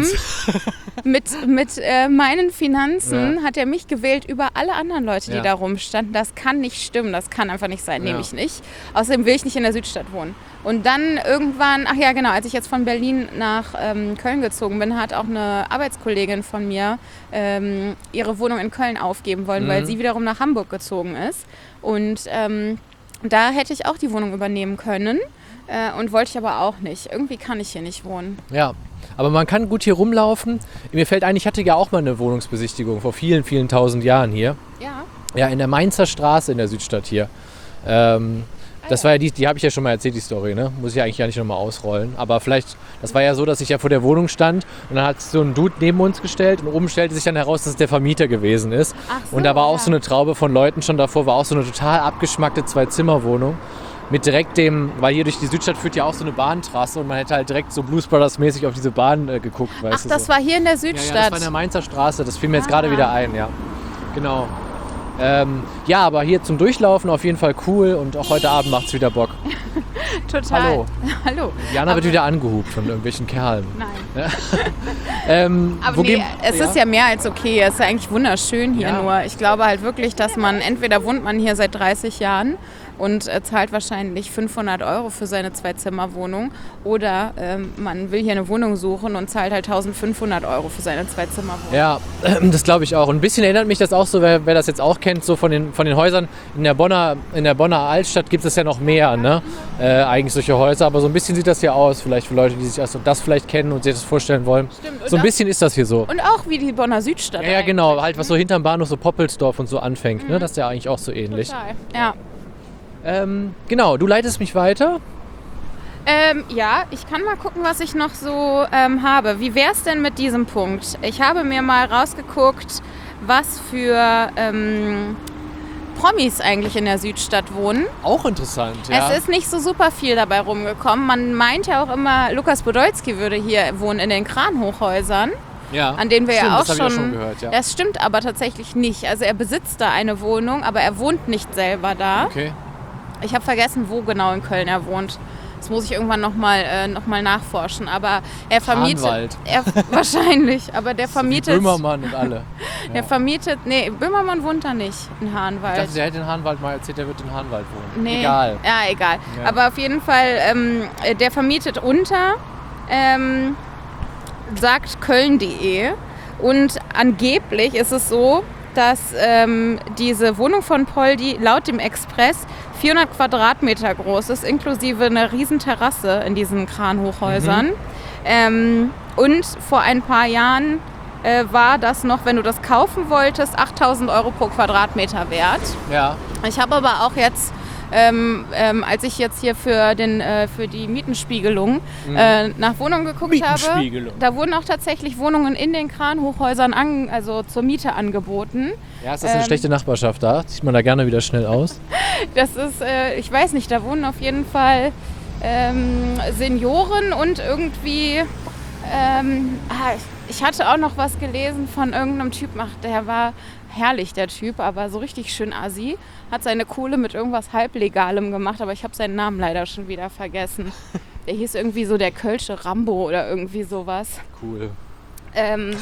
mit, mit äh, meinen Finanzen, ja. hat er mich gewählt über alle anderen Leute, die ja. da rumstanden. Das kann nicht stimmen, das kann einfach nicht sein, ja. nehme ich nicht. Außerdem will ich nicht in der Südstadt wohnen. Und dann irgendwann, ach ja genau, als ich jetzt von Berlin nach ähm, Köln gezogen bin, hat auch eine Arbeitskollegin von mir ähm, ihre Wohnung in Köln aufgeben wollen, mhm. weil sie wiederum nach Hamburg gezogen ist. Und ähm, da hätte ich auch die Wohnung übernehmen können äh, und wollte ich aber auch nicht. Irgendwie kann ich hier nicht wohnen. Ja, aber man kann gut hier rumlaufen. Mir fällt ein, ich hatte ja auch mal eine Wohnungsbesichtigung vor vielen, vielen tausend Jahren hier. Ja. Ja, in der Mainzer Straße in der Südstadt hier. Ähm, Das war ja die, die habe ich ja schon mal erzählt, die Story, ne? Muss ich ja eigentlich gar nicht nochmal ausrollen. Aber vielleicht, das war ja so, dass ich ja vor der Wohnung stand und dann hat so ein Dude neben uns gestellt und oben stellte sich dann heraus, dass es der Vermieter gewesen ist. Ach so, und da war auch ja. so eine Traube von Leuten schon davor, war auch so eine total abgeschmackte Zwei-Zimmer-Wohnung. Mit direkt dem, weil hier durch die Südstadt führt ja auch so eine Bahntrasse und man hätte halt direkt so Blues Brothers mäßig auf diese Bahn äh, geguckt, weißt Ach, du. das so. war hier in der Südstadt? Ja, ja, das war in der Mainzer Straße, das fiel mir jetzt ah. gerade wieder ein, ja. Genau. Ähm, ja, aber hier zum Durchlaufen auf jeden Fall cool und auch heute Abend macht's wieder Bock. Total. Hallo. Hallo. Jana aber wird wieder angehupt von irgendwelchen Kerlen. Nein. Ja. ähm, aber wo nee, gehen, es ja? ist ja mehr als okay. Es ist ja eigentlich wunderschön hier Ja. nur. Ich glaube halt wirklich, dass man, entweder wohnt man hier seit dreißig Jahren und äh, zahlt wahrscheinlich fünfhundert Euro für seine Zwei-Zimmer-Wohnung oder ähm, man will hier eine Wohnung suchen und zahlt halt eintausendfünfhundert Euro für seine Zwei-Zimmer-Wohnung. Ja, das glaube ich auch. Und ein bisschen erinnert mich das auch so, wer, wer das jetzt auch kennt, so von den, von den Häusern. In der Bonner, in der Bonner Altstadt gibt es ja noch mehr, ne? Äh, eigentlich solche Häuser. Aber so ein bisschen sieht das ja aus, vielleicht für Leute, die sich also das vielleicht kennen und sich das vorstellen wollen. Stimmt, so ein bisschen ist das hier so. Und auch wie die Bonner Südstadt. Ja, ja, genau. Halt, was so hinterm Bahnhof, so Poppelsdorf und so anfängt. Mhm. Ne? Das ist ja eigentlich auch so ähnlich. Total, ja. Ähm, genau, du leitest mich weiter. Ähm, ja, ich kann mal gucken, was ich noch so ähm, habe. Wie wär's denn mit diesem Punkt? Ich habe mir mal rausgeguckt, was für ähm, Promis eigentlich in der Südstadt wohnen. Auch interessant, ja. Es ist nicht so super viel dabei rumgekommen. Man meint ja auch immer, Lukas Podolski würde hier wohnen in den Kranhochhäusern. Ja, an denen wir stimmt, ja auch das schon, ich auch schon gehört, ja. Das stimmt aber tatsächlich nicht. Also er besitzt da eine Wohnung, aber er wohnt nicht selber da. Okay. ich habe vergessen, wo genau in Köln er wohnt. Das muss ich irgendwann nochmal äh, noch mal nachforschen. Aber er vermietet... Hahnwald. Er, wahrscheinlich, aber der vermietet... Böhmermann und alle. Der vermietet... Nee, Böhmermann wohnt da nicht, in Hahnwald. Ich dachte, der hätte in Hahnwald mal erzählt, der wird in Hahnwald wohnen. Nee. Egal. Ja, egal. Ja. Aber auf jeden Fall, ähm, der vermietet unter, ähm, sagt köln punkt de. Und angeblich ist es so, dass ähm, diese Wohnung von Poldi laut dem Express vierhundert Quadratmeter groß ist, inklusive einer riesen Terrasse in diesen Kranhochhäusern. Mhm. Ähm, und vor ein paar Jahren äh, war das noch, wenn du das kaufen wolltest, achttausend Euro pro Quadratmeter wert. Ja. Ich habe aber auch jetzt, ähm, ähm, als ich jetzt hier für, den, äh, für die Mietenspiegelung mhm. äh, nach Wohnungen geguckt habe, da wurden auch tatsächlich Wohnungen in den Kranhochhäusern an, also zur Miete angeboten. Ja, ist das eine ähm, schlechte Nachbarschaft da? Sieht man da gerne wieder schnell aus? Das ist, äh, ich weiß nicht, da wohnen auf jeden Fall ähm, Senioren und irgendwie, ähm, ah, ich hatte auch noch was gelesen von irgendeinem Typ, ach, der war herrlich, der Typ, aber so richtig schön assi, hat seine Kohle mit irgendwas Halblegalem gemacht, aber ich habe seinen Namen leider schon wieder vergessen. Der hieß irgendwie so der Kölsche Rambo oder irgendwie sowas. Cool. Ähm,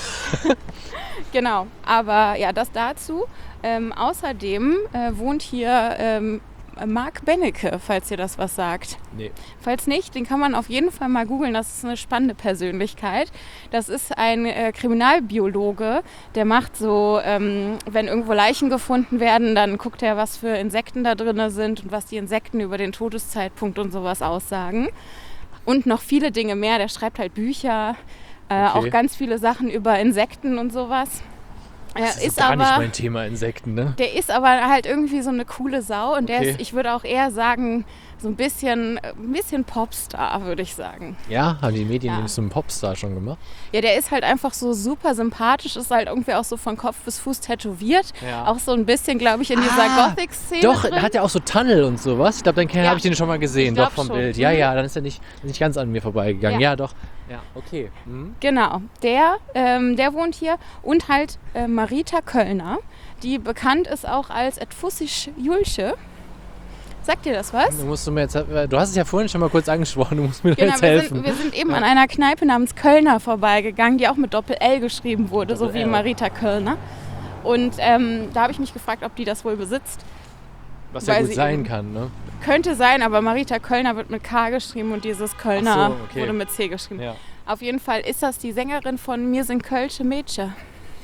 genau, aber ja, das dazu. Ähm, außerdem äh, wohnt hier ähm, Marc Bennecke, falls ihr das was sagt. Nee. Falls nicht, den kann man auf jeden Fall mal googeln. Das ist eine spannende Persönlichkeit. Das ist ein äh, Kriminalbiologe, der macht so, ähm, wenn irgendwo Leichen gefunden werden, dann guckt er, was für Insekten da drin sind und was die Insekten über den Todeszeitpunkt und sowas aussagen. Und noch viele Dinge mehr. Der schreibt halt Bücher, äh, okay. auch ganz viele Sachen über Insekten und sowas. Das ist, ist gar aber, nicht mein Thema, Insekten, ne? Der ist aber halt irgendwie so eine coole Sau und okay. der ist, ich würde auch eher sagen, so ein bisschen, ein bisschen Popstar, würde ich sagen. Ja, haben die Medien ja. nämlich so einen Popstar schon gemacht? Ja, der ist halt einfach so super sympathisch, ist halt irgendwie auch so von Kopf bis Fuß tätowiert. Ja. Auch so ein bisschen, glaube ich, in dieser ah, Gothic-Szene Doch, drin. hat er auch so Tunnel und sowas. Ich glaube, dann ja. habe ich den schon mal gesehen, doch vom schon. Bild. Ja, mhm. ja, dann ist er nicht, nicht ganz an mir vorbeigegangen. Ja, Ja. doch. Ja, okay. Mhm. Genau, der, ähm, der wohnt hier und halt äh, Marita Köllner, die bekannt ist auch als Etfussisch Julche. Sagt dir das was? Du, musst du, mir jetzt, du hast es ja vorhin schon mal kurz angesprochen, du musst mir Genau, jetzt wir helfen. sind, wir sind eben an einer Kneipe namens Kölner vorbeigegangen, die auch mit Doppel-L geschrieben wurde, so wie Doppel-L. Marita Köllner. Und ähm, da habe ich mich gefragt, ob die das wohl besitzt. Was ja weil gut sie sein eben- kann, ne? Könnte sein, aber Marita Köllner wird mit K geschrieben und dieses Kölner Ach so, okay. wurde mit C geschrieben. Ja. Auf jeden Fall ist das die Sängerin von Mir sind Kölsche Mädchen.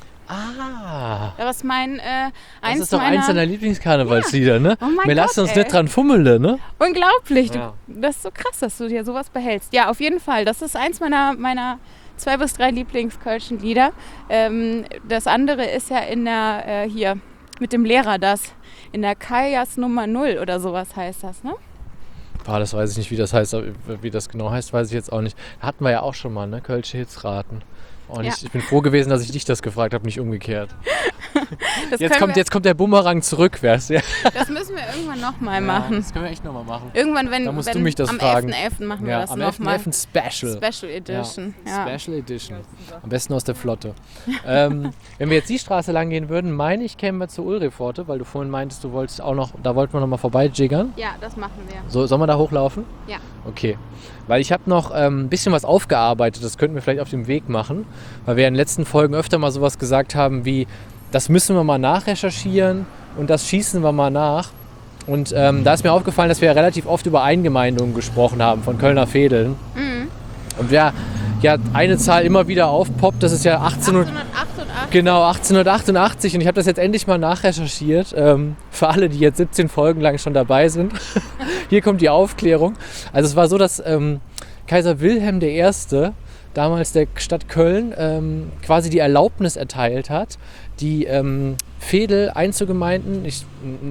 Ah, Das ist mein, äh, das eins ist doch meiner... eins deiner Lieblingskarnevalslieder, ne? Oh mein Wir Gott, lassen uns ey. nicht dran fummeln, ne? Unglaublich, Ja. du, das ist so krass, dass du dir sowas behältst. Ja, auf jeden Fall, das ist eins meiner, meiner zwei bis drei Lieblingskölschen Lieder. Ähm, das andere ist ja in der, äh, hier, mit dem Lehrer das, in der Kajas Nummer null oder sowas heißt das, ne? Boah, das weiß ich nicht, wie das heißt, aber wie das genau heißt, weiß ich jetzt auch nicht. Da hatten wir ja auch schon mal, ne? Kölsche Hits raten. Und Ja. ich, ich bin froh gewesen, dass ich dich das gefragt habe, nicht umgekehrt. Das, Jetzt können kommt, wir, jetzt kommt der Bumerang zurück, wär's ja. das müssen wir irgendwann nochmal Ja, machen. das können wir echt nochmal machen. Irgendwann, wenn, Da musst wenn du mich das am fragen. elften elften machen wir Ja, das am nochmal. elften elften Special. Special Edition. Ja. Special Edition. Am besten aus der Flotte. ähm, wenn wir jetzt die Straße lang gehen würden, meine ich, kämen wir zur Ulripforte, weil du vorhin meintest, du wolltest auch noch, da wollten wir noch mal vorbeijiggern. ja, das machen wir. So, sollen wir da hochlaufen? Ja. Okay. Weil ich habe noch ähm, ein bisschen was aufgearbeitet, das könnten wir vielleicht auf dem Weg machen, weil wir in den letzten Folgen öfter mal sowas gesagt haben wie, das müssen wir mal nachrecherchieren und das schießen wir mal nach. Und ähm, da ist mir aufgefallen, dass wir ja relativ oft über Eingemeindungen gesprochen haben von Kölner Vedeln. Mhm. Und wer ja eine Zahl immer wieder aufpoppt, das ist ja achtzehnhundert, achtzehnhundertachtundachtzig. genau, achtzehnhundertachtundachtzig und ich habe das jetzt endlich mal nachrecherchiert, ähm, für alle, die jetzt siebzehn Folgen lang schon dabei sind. Hier kommt die Aufklärung. Also es war so, dass ähm, Kaiser Wilhelm der Erste damals der Stadt Köln ähm, quasi die Erlaubnis erteilt hat, die ähm, Veedel Einzelgemeinden, ich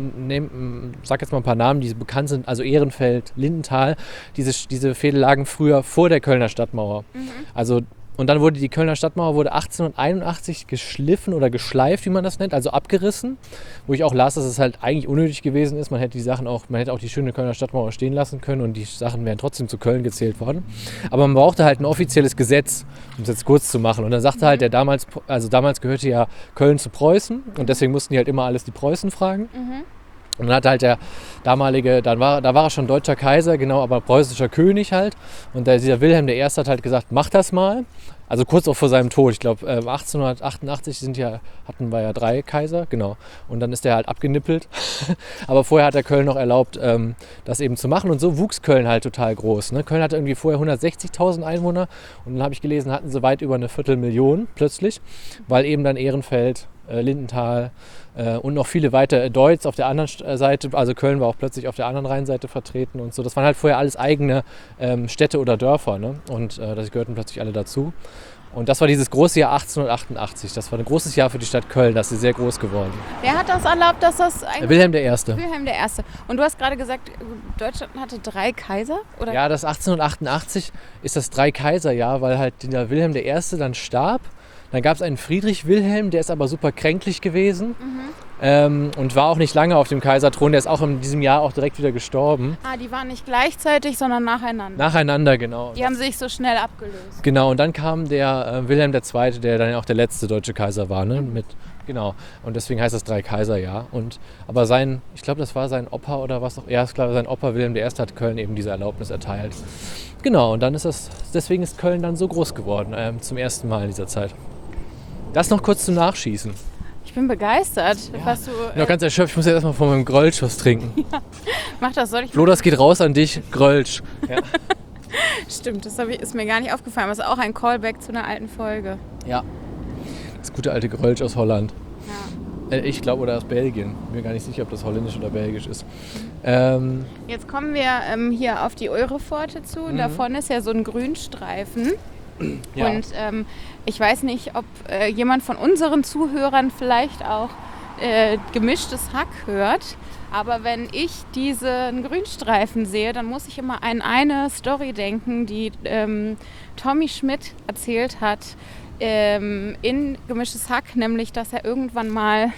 sage jetzt mal ein paar Namen, die bekannt sind, also Ehrenfeld, Lindenthal, diese, diese Veedel lagen früher vor der Kölner Stadtmauer. Mhm. Also, und dann wurde die Kölner Stadtmauer wurde achtzehnhunderteinundachtzig geschliffen oder geschleift, wie man das nennt, also abgerissen, wo ich auch las, dass es halt eigentlich unnötig gewesen ist. Man hätte die Sachen auch, man hätte auch die schöne Kölner Stadtmauer stehen lassen können und die Sachen wären trotzdem zu Köln gezählt worden. Aber man brauchte halt ein offizielles Gesetz, um es jetzt kurz zu machen. Und dann sagte halt der damals, also damals gehörte ja Köln zu Preußen und deswegen mussten die halt immer alles die Preußen fragen. Mhm. Und dann hat halt der damalige, dann war, da war er schon deutscher Kaiser, genau, aber preußischer König halt. Und der, dieser Wilhelm der Erste hat halt gesagt, mach das mal. Also kurz auch vor seinem Tod. Ich glaube, äh, achtzehnhundertachtundachtzig sind ja, hatten wir ja drei Kaiser, genau. Und dann ist der halt abgenippelt. Aber vorher hat der Köln noch erlaubt, ähm, das eben zu machen. Und so wuchs Köln halt total groß. Ne? Köln hatte irgendwie vorher hundertsechzigtausend Einwohner. Und dann habe ich gelesen, hatten sie weit über eine Viertelmillion plötzlich. Weil eben dann Ehrenfeld, äh, Lindenthal äh, und noch viele weitere, Deutz auf der anderen Seite. Also Köln war auch plötzlich auf der anderen Rheinseite vertreten und so. Das waren halt vorher alles eigene ähm, Städte oder Dörfer. Ne? Und äh, das gehörten plötzlich alle dazu. Und das war dieses große Jahr achtzehnhundertachtundachtzig. Das war ein großes Jahr für die Stadt Köln. Das ist sehr groß geworden. Wer hat das erlaubt, dass das eigentlich... Wilhelm der Erste. Wilhelm der Erste. Und du hast gerade gesagt, Deutschland hatte drei Kaiser? Oder? Ja, das achtzehnhundertachtundachtzig ist das Drei-Kaiser-Jahr, weil halt der Wilhelm der Erste dann starb. Dann gab es einen Friedrich Wilhelm, der ist aber super kränklich gewesen. Mhm. Ähm, und war auch nicht lange auf dem Kaiserthron. Der ist auch in diesem Jahr auch direkt wieder gestorben. Ah, die waren nicht gleichzeitig, sondern nacheinander. Nacheinander, genau. Die haben sich so schnell abgelöst. Genau, und dann kam der äh, Wilhelm der Zweite, der dann auch der letzte deutsche Kaiser war. Ne? Mit, genau, und deswegen heißt das Drei-Kaiser-Jahr. Und, aber sein, ich glaube, das war sein Opa oder was auch. Ja, ich glaube, sein Opa Wilhelm der Erste hat Köln eben diese Erlaubnis erteilt. Genau, und dann ist das, deswegen ist Köln dann so groß geworden, ähm, zum ersten Mal in dieser Zeit. Das noch kurz zum Nachschießen. Ich bin begeistert, ja. was du... Ich bin noch ganz erschöpft, ich muss jetzt erstmal von meinem Grölsch was trinken. Ja. Mach das, soll ich... Flo, das geht raus an dich, Grölsch. Ja. Stimmt, das ich, ist mir gar nicht aufgefallen. Das ist auch ein Callback zu einer alten Folge. Ja, das gute alte Grölsch aus Holland. Ja. Äh, ich glaube, oder aus Belgien. Bin mir gar nicht sicher, ob das holländisch oder belgisch ist. Ähm, Jetzt kommen wir ähm, hier auf die Eure-Pforte zu. Und mhm. da vorne ist ja so ein Grünstreifen. Ja. Und ähm, ich weiß nicht, ob äh, jemand von unseren Zuhörern vielleicht auch äh, gemischtes Hack hört. Aber wenn ich diesen Grünstreifen sehe, dann muss ich immer an eine Story denken, die ähm, Tommy Schmidt erzählt hat ähm, in Gemischtes Hack, nämlich, dass er irgendwann mal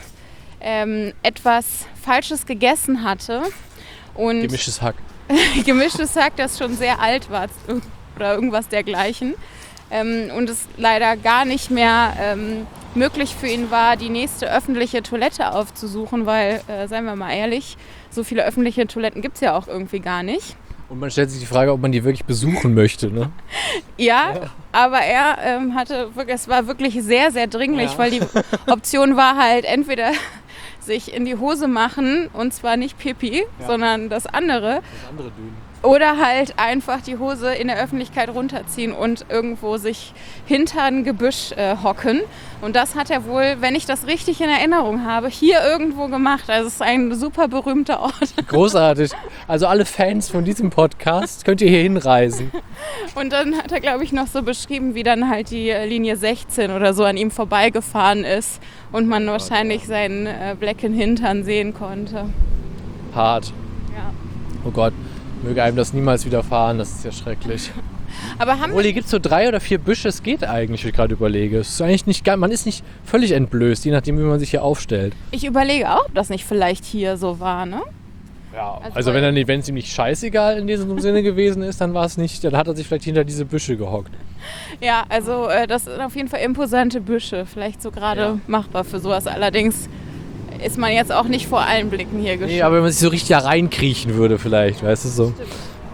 ähm, etwas Falsches gegessen hatte. Und Gemischtes Hack. Gemischtes Hack, das schon sehr alt war oder irgendwas dergleichen. Ähm, und es leider gar nicht mehr ähm, möglich für ihn war, die nächste öffentliche Toilette aufzusuchen, weil, äh, seien wir mal ehrlich, so viele öffentliche Toiletten gibt es ja auch irgendwie gar nicht. Und man stellt sich die Frage, ob man die wirklich besuchen möchte, ne? Ja, ja. Aber er ähm, hatte wirklich, es war wirklich sehr, sehr dringlich, ja. Weil die Option war halt entweder sich in die Hose machen, und zwar nicht Pipi, ja. sondern das andere. Das andere Dünen. Oder halt einfach die Hose in der Öffentlichkeit runterziehen und irgendwo sich hinter ein Gebüsch äh, hocken. Und das hat er wohl, wenn ich das richtig in Erinnerung habe, hier irgendwo gemacht. Also es ist ein super berühmter Ort. Großartig. Also alle Fans von diesem Podcast könnt ihr hier hinreisen. Und dann hat er, glaube ich, noch so beschrieben, wie dann halt die Linie sechzehn oder so an ihm vorbeigefahren ist und man oh, wahrscheinlich ja. seinen äh, blecken Hintern sehen konnte. Hart. Ja. Oh Gott. Möge einem das niemals widerfahren, das ist ja schrecklich. Aber haben Obwohl, hier gibt es so drei oder vier Büsche, es geht eigentlich, wie ich gerade überlege. Es ist eigentlich nicht, man ist nicht völlig entblößt, je nachdem, wie man sich hier aufstellt. Ich überlege auch, ob das nicht vielleicht hier so war, ne? Ja, also, also wenn er wenn es ihm nicht scheißegal in diesem Sinne gewesen ist, dann war es nicht, dann hat er sich vielleicht hinter diese Büsche gehockt. Ja, also äh, das sind auf jeden Fall imposante Büsche, vielleicht so gerade ja. machbar für sowas. Allerdings ist man jetzt auch nicht vor allen Blicken hier geschützt. Nee, aber wenn man sich so richtig da reinkriechen würde vielleicht, weißt du so. Stimmt.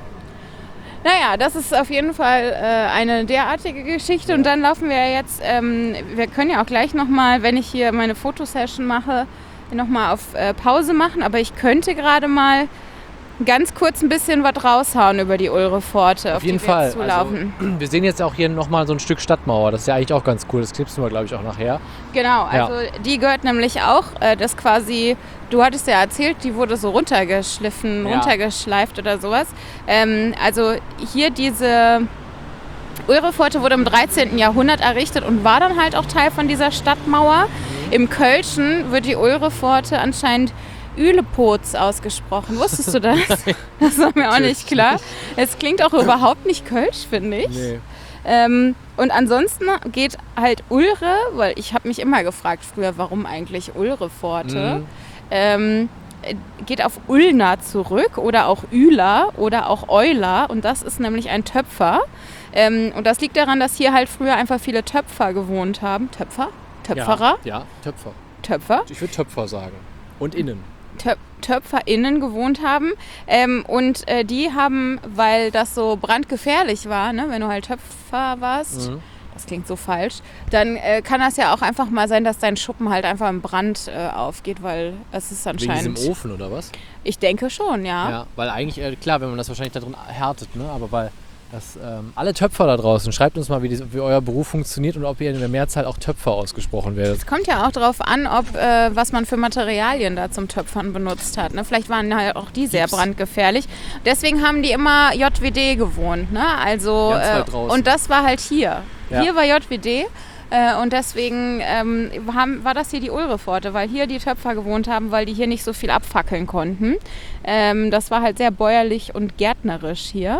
Naja, das ist auf jeden Fall äh, eine derartige Geschichte. Und dann laufen wir jetzt, ähm, wir können ja auch gleich nochmal, wenn ich hier meine Fotosession mache, nochmal auf äh, Pause machen. Aber ich könnte gerade mal ganz kurz ein bisschen was raushauen über die Eure-Pforte, auf, auf jeden die wir Fall. Jetzt zulaufen. Also, wir sehen jetzt auch hier nochmal so ein Stück Stadtmauer. Das ist ja eigentlich auch ganz cool. Das klipsen wir, glaube ich, auch nachher. Genau, also ja. die gehört nämlich auch, äh, das quasi, du hattest ja erzählt, die wurde so runtergeschliffen, ja. runtergeschleift oder sowas. Ähm, also hier diese Eure-Pforte wurde im dreizehnten Jahrhundert errichtet und war dann halt auch Teil von dieser Stadtmauer. Mhm. Im Kölschen wird die Eure-Pforte anscheinend Ülepoz ausgesprochen. Wusstest du das? Das war mir auch nicht klar. Es klingt auch überhaupt nicht kölsch, finde ich. Nee. Ähm, und ansonsten geht halt Ulre, weil ich habe mich immer gefragt früher, warum eigentlich Ulre-Pforte, mhm. ähm, geht auf Ulna zurück oder auch Üler oder auch Euler, und das ist nämlich ein Töpfer. Ähm, und das liegt daran, dass hier halt früher einfach viele Töpfer gewohnt haben. Töpfer? Töpferer? Ja, ja, Töpfer. Töpfer? Ich würde Töpfer sagen. Und innen. Töp- TöpferInnen gewohnt haben. Ähm, und äh, die haben, weil das so brandgefährlich war, ne, wenn du halt Töpfer warst, Mhm. das klingt so falsch, dann äh, kann das ja auch einfach mal sein, dass dein Schuppen halt einfach im Brand äh, aufgeht, weil es ist Wegen anscheinend... diesem Ofen oder was? Ich denke schon, ja. Ja, weil eigentlich, äh, klar, wenn man das wahrscheinlich da drin härtet, ne? Aber weil das, ähm, alle Töpfer da draußen, schreibt uns mal, wie, die, wie euer Beruf funktioniert und ob ihr in der Mehrzahl auch Töpfer ausgesprochen werdet. Es kommt ja auch darauf an, ob äh, was man für Materialien da zum Töpfern benutzt hat. Ne? Vielleicht waren halt auch die sehr Gips. brandgefährlich. Deswegen haben die immer J W D gewohnt. Ne? Also, Ganz weit äh, draußen. und das war halt hier. Ja. Hier war J W D. Äh, und deswegen ähm, haben, war das hier die Ulrepforte, weil hier die Töpfer gewohnt haben, weil die hier nicht so viel abfackeln konnten. Ähm, das war halt sehr bäuerlich und gärtnerisch hier.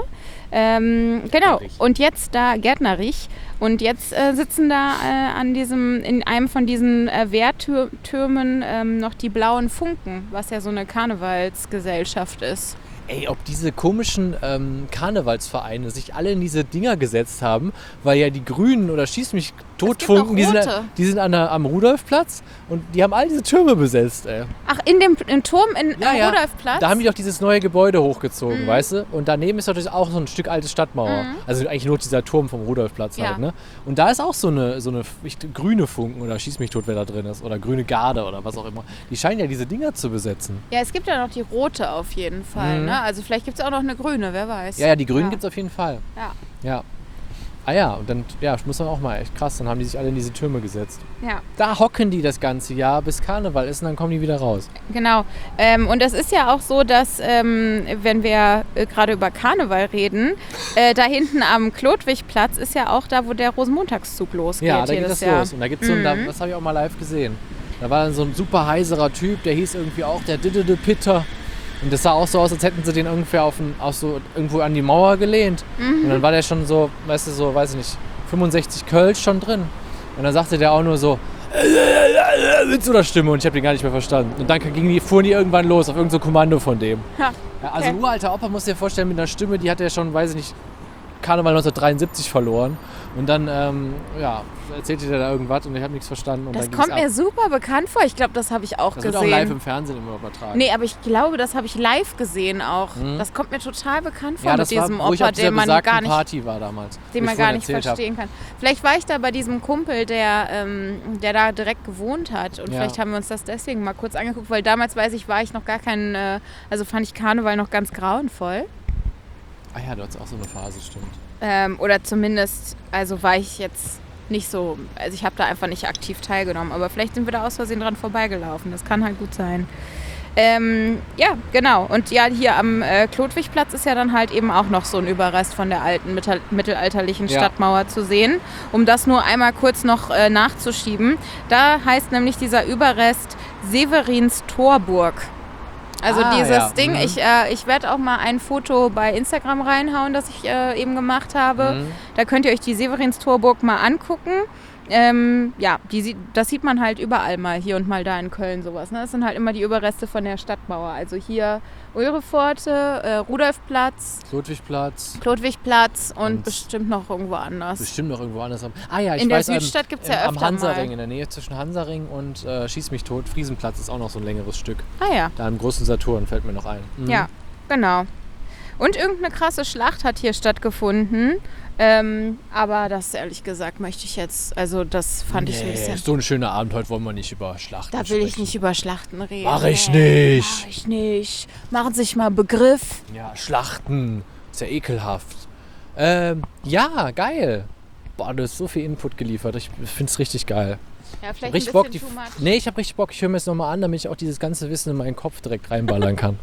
Ähm, genau, Gärtnerig. und jetzt da Gärtnerich. Und jetzt äh, sitzen da äh, an diesem, in einem von diesen äh, Wehrtürmen ähm, noch die blauen Funken, was ja so eine Karnevalsgesellschaft ist. Ey, ob diese komischen ähm, Karnevalsvereine sich alle in diese Dinger gesetzt haben, weil ja die Grünen oder Schieß mich Totfunken, auch die sind, rote. die sind an der, am Rudolfplatz und die haben all diese Türme besetzt, ey. Ach, in dem im Turm in, Ja, am ja. Rudolfplatz? Da haben die doch dieses neue Gebäude hochgezogen, Mhm. weißt du? Und daneben ist natürlich auch so ein Stück alte Stadtmauer. Mhm. Also eigentlich nur dieser Turm vom Rudolfplatz Ja. halt, ne? Und da ist auch so eine, so eine ich, grüne Funken oder Schieß mich tot, wer da drin ist. Oder grüne Garde oder was auch immer. Die scheinen ja diese Dinger zu besetzen. Ja, es gibt ja noch die rote auf jeden Fall. Mhm. Ne? Also vielleicht gibt es auch noch eine grüne, wer weiß. Ja, ja, die Grünen Ja. gibt's auf jeden Fall. Ja. Ja. Ah ja, und dann, ja, muss man auch mal, echt krass, dann haben die sich alle in diese Türme gesetzt. Ja, Da hocken die das ganze Jahr, bis Karneval ist und dann kommen die wieder raus. genau. Ähm, und es ist ja auch so, dass, ähm, wenn wir äh, gerade über Karneval reden, äh, da hinten am Klodwigplatz ist ja auch da, wo der Rosenmontagszug losgeht. Ja, da geht jedes das Jahr. los. Und da gibt's so einen, da, Mhm. das habe ich auch mal live gesehen. Da war dann so ein super heiserer Typ, der hieß irgendwie auch der Didede Pitter. Und das sah auch so aus, als hätten sie den ungefähr auf, ein, auf so irgendwo an die Mauer gelehnt. Mhm. Und dann war der schon so, weißt du, so, weiß ich nicht, fünfundsechzig Kölsch schon drin. Und dann sagte der auch nur so, mit so einer Stimme und ich habe den gar nicht mehr verstanden. Und dann ging die, fuhren die irgendwann los auf irgendein so Kommando von dem. Ja, Ja, also okay. ein uralter Opa, musst du dir vorstellen, mit einer Stimme, die hat er schon, weiß ich nicht, Karneval neunzehnhundertdreiundsiebzig verloren. Und dann, ähm, ja, erzählte der da irgendwas und ich habe nichts verstanden. Und Das dann ging's kommt mir ab. super bekannt vor. Ich glaube, das habe ich auch Das wird gesehen. auch live im Fernsehen immer übertragen. Nee, aber ich glaube, das habe ich live gesehen auch. Mhm. Das kommt mir total bekannt vor ja, mit das war, diesem wo ich Opa, auf dieser den man besagten gar nicht, Party war damals. wo den ich man vorhin gar nicht erzählt hab. verstehen kann. Vielleicht war ich da bei diesem Kumpel, der, ähm, der da direkt gewohnt hat. Und Ja. vielleicht haben wir uns das deswegen mal kurz angeguckt, weil damals, weiß ich, war ich noch gar kein, äh, also fand ich Karneval noch ganz grauenvoll. Ah ja, du hattest auch so eine Phase, stimmt. Ähm, oder zumindest, also war ich jetzt nicht so, also ich habe da einfach nicht aktiv teilgenommen. Aber vielleicht sind wir da aus Versehen dran vorbeigelaufen. Das kann halt gut sein. Ähm, ja, genau. Und ja, hier am äh, Klodwigplatz ist ja dann halt eben auch noch so ein Überrest von der alten mittel- mittelalterlichen Ja. Stadtmauer zu sehen. Um das nur einmal kurz noch äh, nachzuschieben. Da heißt nämlich dieser Überrest Severins Torburg. Also Ah, dieses ja. Ding, Mhm. ich, äh, ich werde auch mal ein Foto bei Instagram reinhauen, das ich äh, eben gemacht habe. Mhm. Da könnt ihr euch die Severins Torburg mal angucken. Ähm, ja, die, sieht- das sieht man halt überall mal, hier und mal da in Köln sowas. Ne? Das sind halt immer die Überreste von der Stadtmauer. Also hier Ulrepforte, äh, Rudolfplatz, Ludwigplatz, Klodwigplatz und, Und bestimmt noch irgendwo anders. bestimmt noch irgendwo anders. Ah ja, ich In der weiß, ähm, Südstadt gibt's ähm, ja am öfter Hansaring, mal. in der Nähe zwischen Hansaring und äh, Schieß mich tot, Friesenplatz ist auch noch so ein längeres Stück. Ah ja, Da im großen Saturn fällt mir noch ein. Mhm. ja, genau. Und irgendeine krasse Schlacht hat hier stattgefunden. Ähm, aber das ehrlich gesagt möchte ich jetzt, also das fand ich ein Nee, bisschen... so ein schöner Abend, heute wollen wir nicht über Schlachten Da will ich sprechen. nicht über Schlachten reden. Mach ich Nee, nicht. Mach ich nicht. Machen Sie sich mal Begriff. Ja, Schlachten. Ist ja ekelhaft. Ähm, ja, geil. Boah, du hast so viel Input geliefert. Ich find's richtig geil. Ja, vielleicht Richtig ein Bock. bisschen Die, too much. nee, ich hab richtig Bock. Ich höre mir das nochmal an, damit ich auch dieses ganze Wissen in meinen Kopf direkt reinballern kann.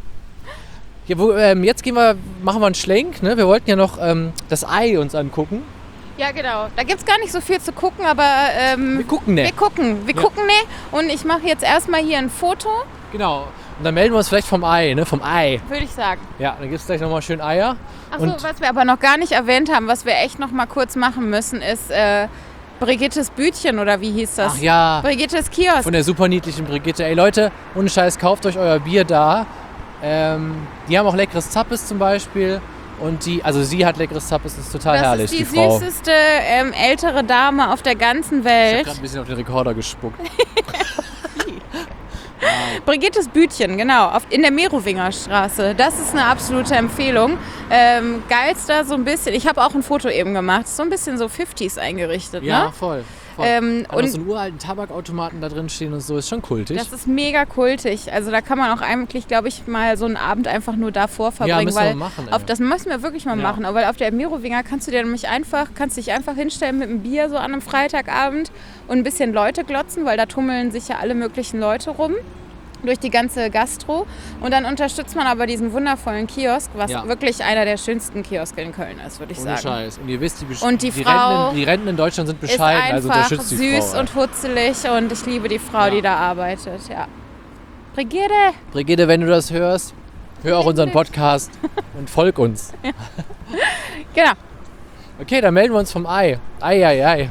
Ja, wo, ähm, jetzt gehen wir, machen wir einen Schlenk. Ne? Wir wollten ja noch ähm, das Ei uns angucken. Ja, genau. Da gibt es gar nicht so viel zu gucken, aber ähm, Wir gucken, ne? wir gucken. Wir Ja. gucken, ne? Und ich mache jetzt erstmal hier ein Foto, Genau. Und dann melden wir uns vielleicht vom Ei, ne? Vom Ei. würde ich sagen. Ja, dann gibt's gleich nochmal schön Eier. Achso, Und- was wir aber noch gar nicht erwähnt haben, was wir echt noch mal kurz machen müssen, ist äh, Brigittes Bütchen oder wie hieß das? Ach ja. Brigittes Kiosk. Von der super niedlichen Brigitte. Ey Leute, ohne Scheiß, kauft euch euer Bier da. Ähm, die haben auch leckeres Zappes zum Beispiel. Und die, also sie hat leckeres Zappes, das ist total Das herrlich, ist die, Frau. süßeste ähm, ältere Dame auf der ganzen Ich habe Welt. gerade ein bisschen auf den Rekorder gespuckt. Brigittes Bütchen, genau, auf, in der Merowingerstraße. Das ist eine absolute Empfehlung. Ähm, geilster so ein bisschen, ich habe auch ein Foto eben gemacht, so ein bisschen so fünfziger eingerichtet, Ja, ne? voll. voll. Ähm, Hat noch und so einen uralten Tabakautomaten da drin stehen und so, ist schon kultig. das ist mega kultig. Also da kann man auch eigentlich, glaube ich, mal so einen Abend einfach nur davor verbringen. Ja, müssen weil wir machen, ey. auf, das müssen wir wirklich mal Ja. machen. Weil auf der Merowinger kannst du dir nämlich einfach, kannst dich einfach hinstellen mit einem Bier so an einem Freitagabend und ein bisschen Leute glotzen, weil da tummeln sich ja alle möglichen Leute rum durch die ganze Gastro. Und dann unterstützt man aber diesen wundervollen Kiosk, was Ja. wirklich einer der schönsten Kioske in Köln ist, würde ich Ohne sagen. Scheiß. Und ihr wisst, die, Besch- Und die die, Frau Renten in, die Renten in Deutschland sind Ist bescheiden, also einfach unterstützt die süß Frau. und hutzelig und ich liebe die Frau, Ja. die da arbeitet. Ja. Brigitte! Brigitte, wenn du das hörst, hör auch unseren Podcast und folg uns. Genau. Okay, dann melden wir uns vom Ei. Ei, ei, ei.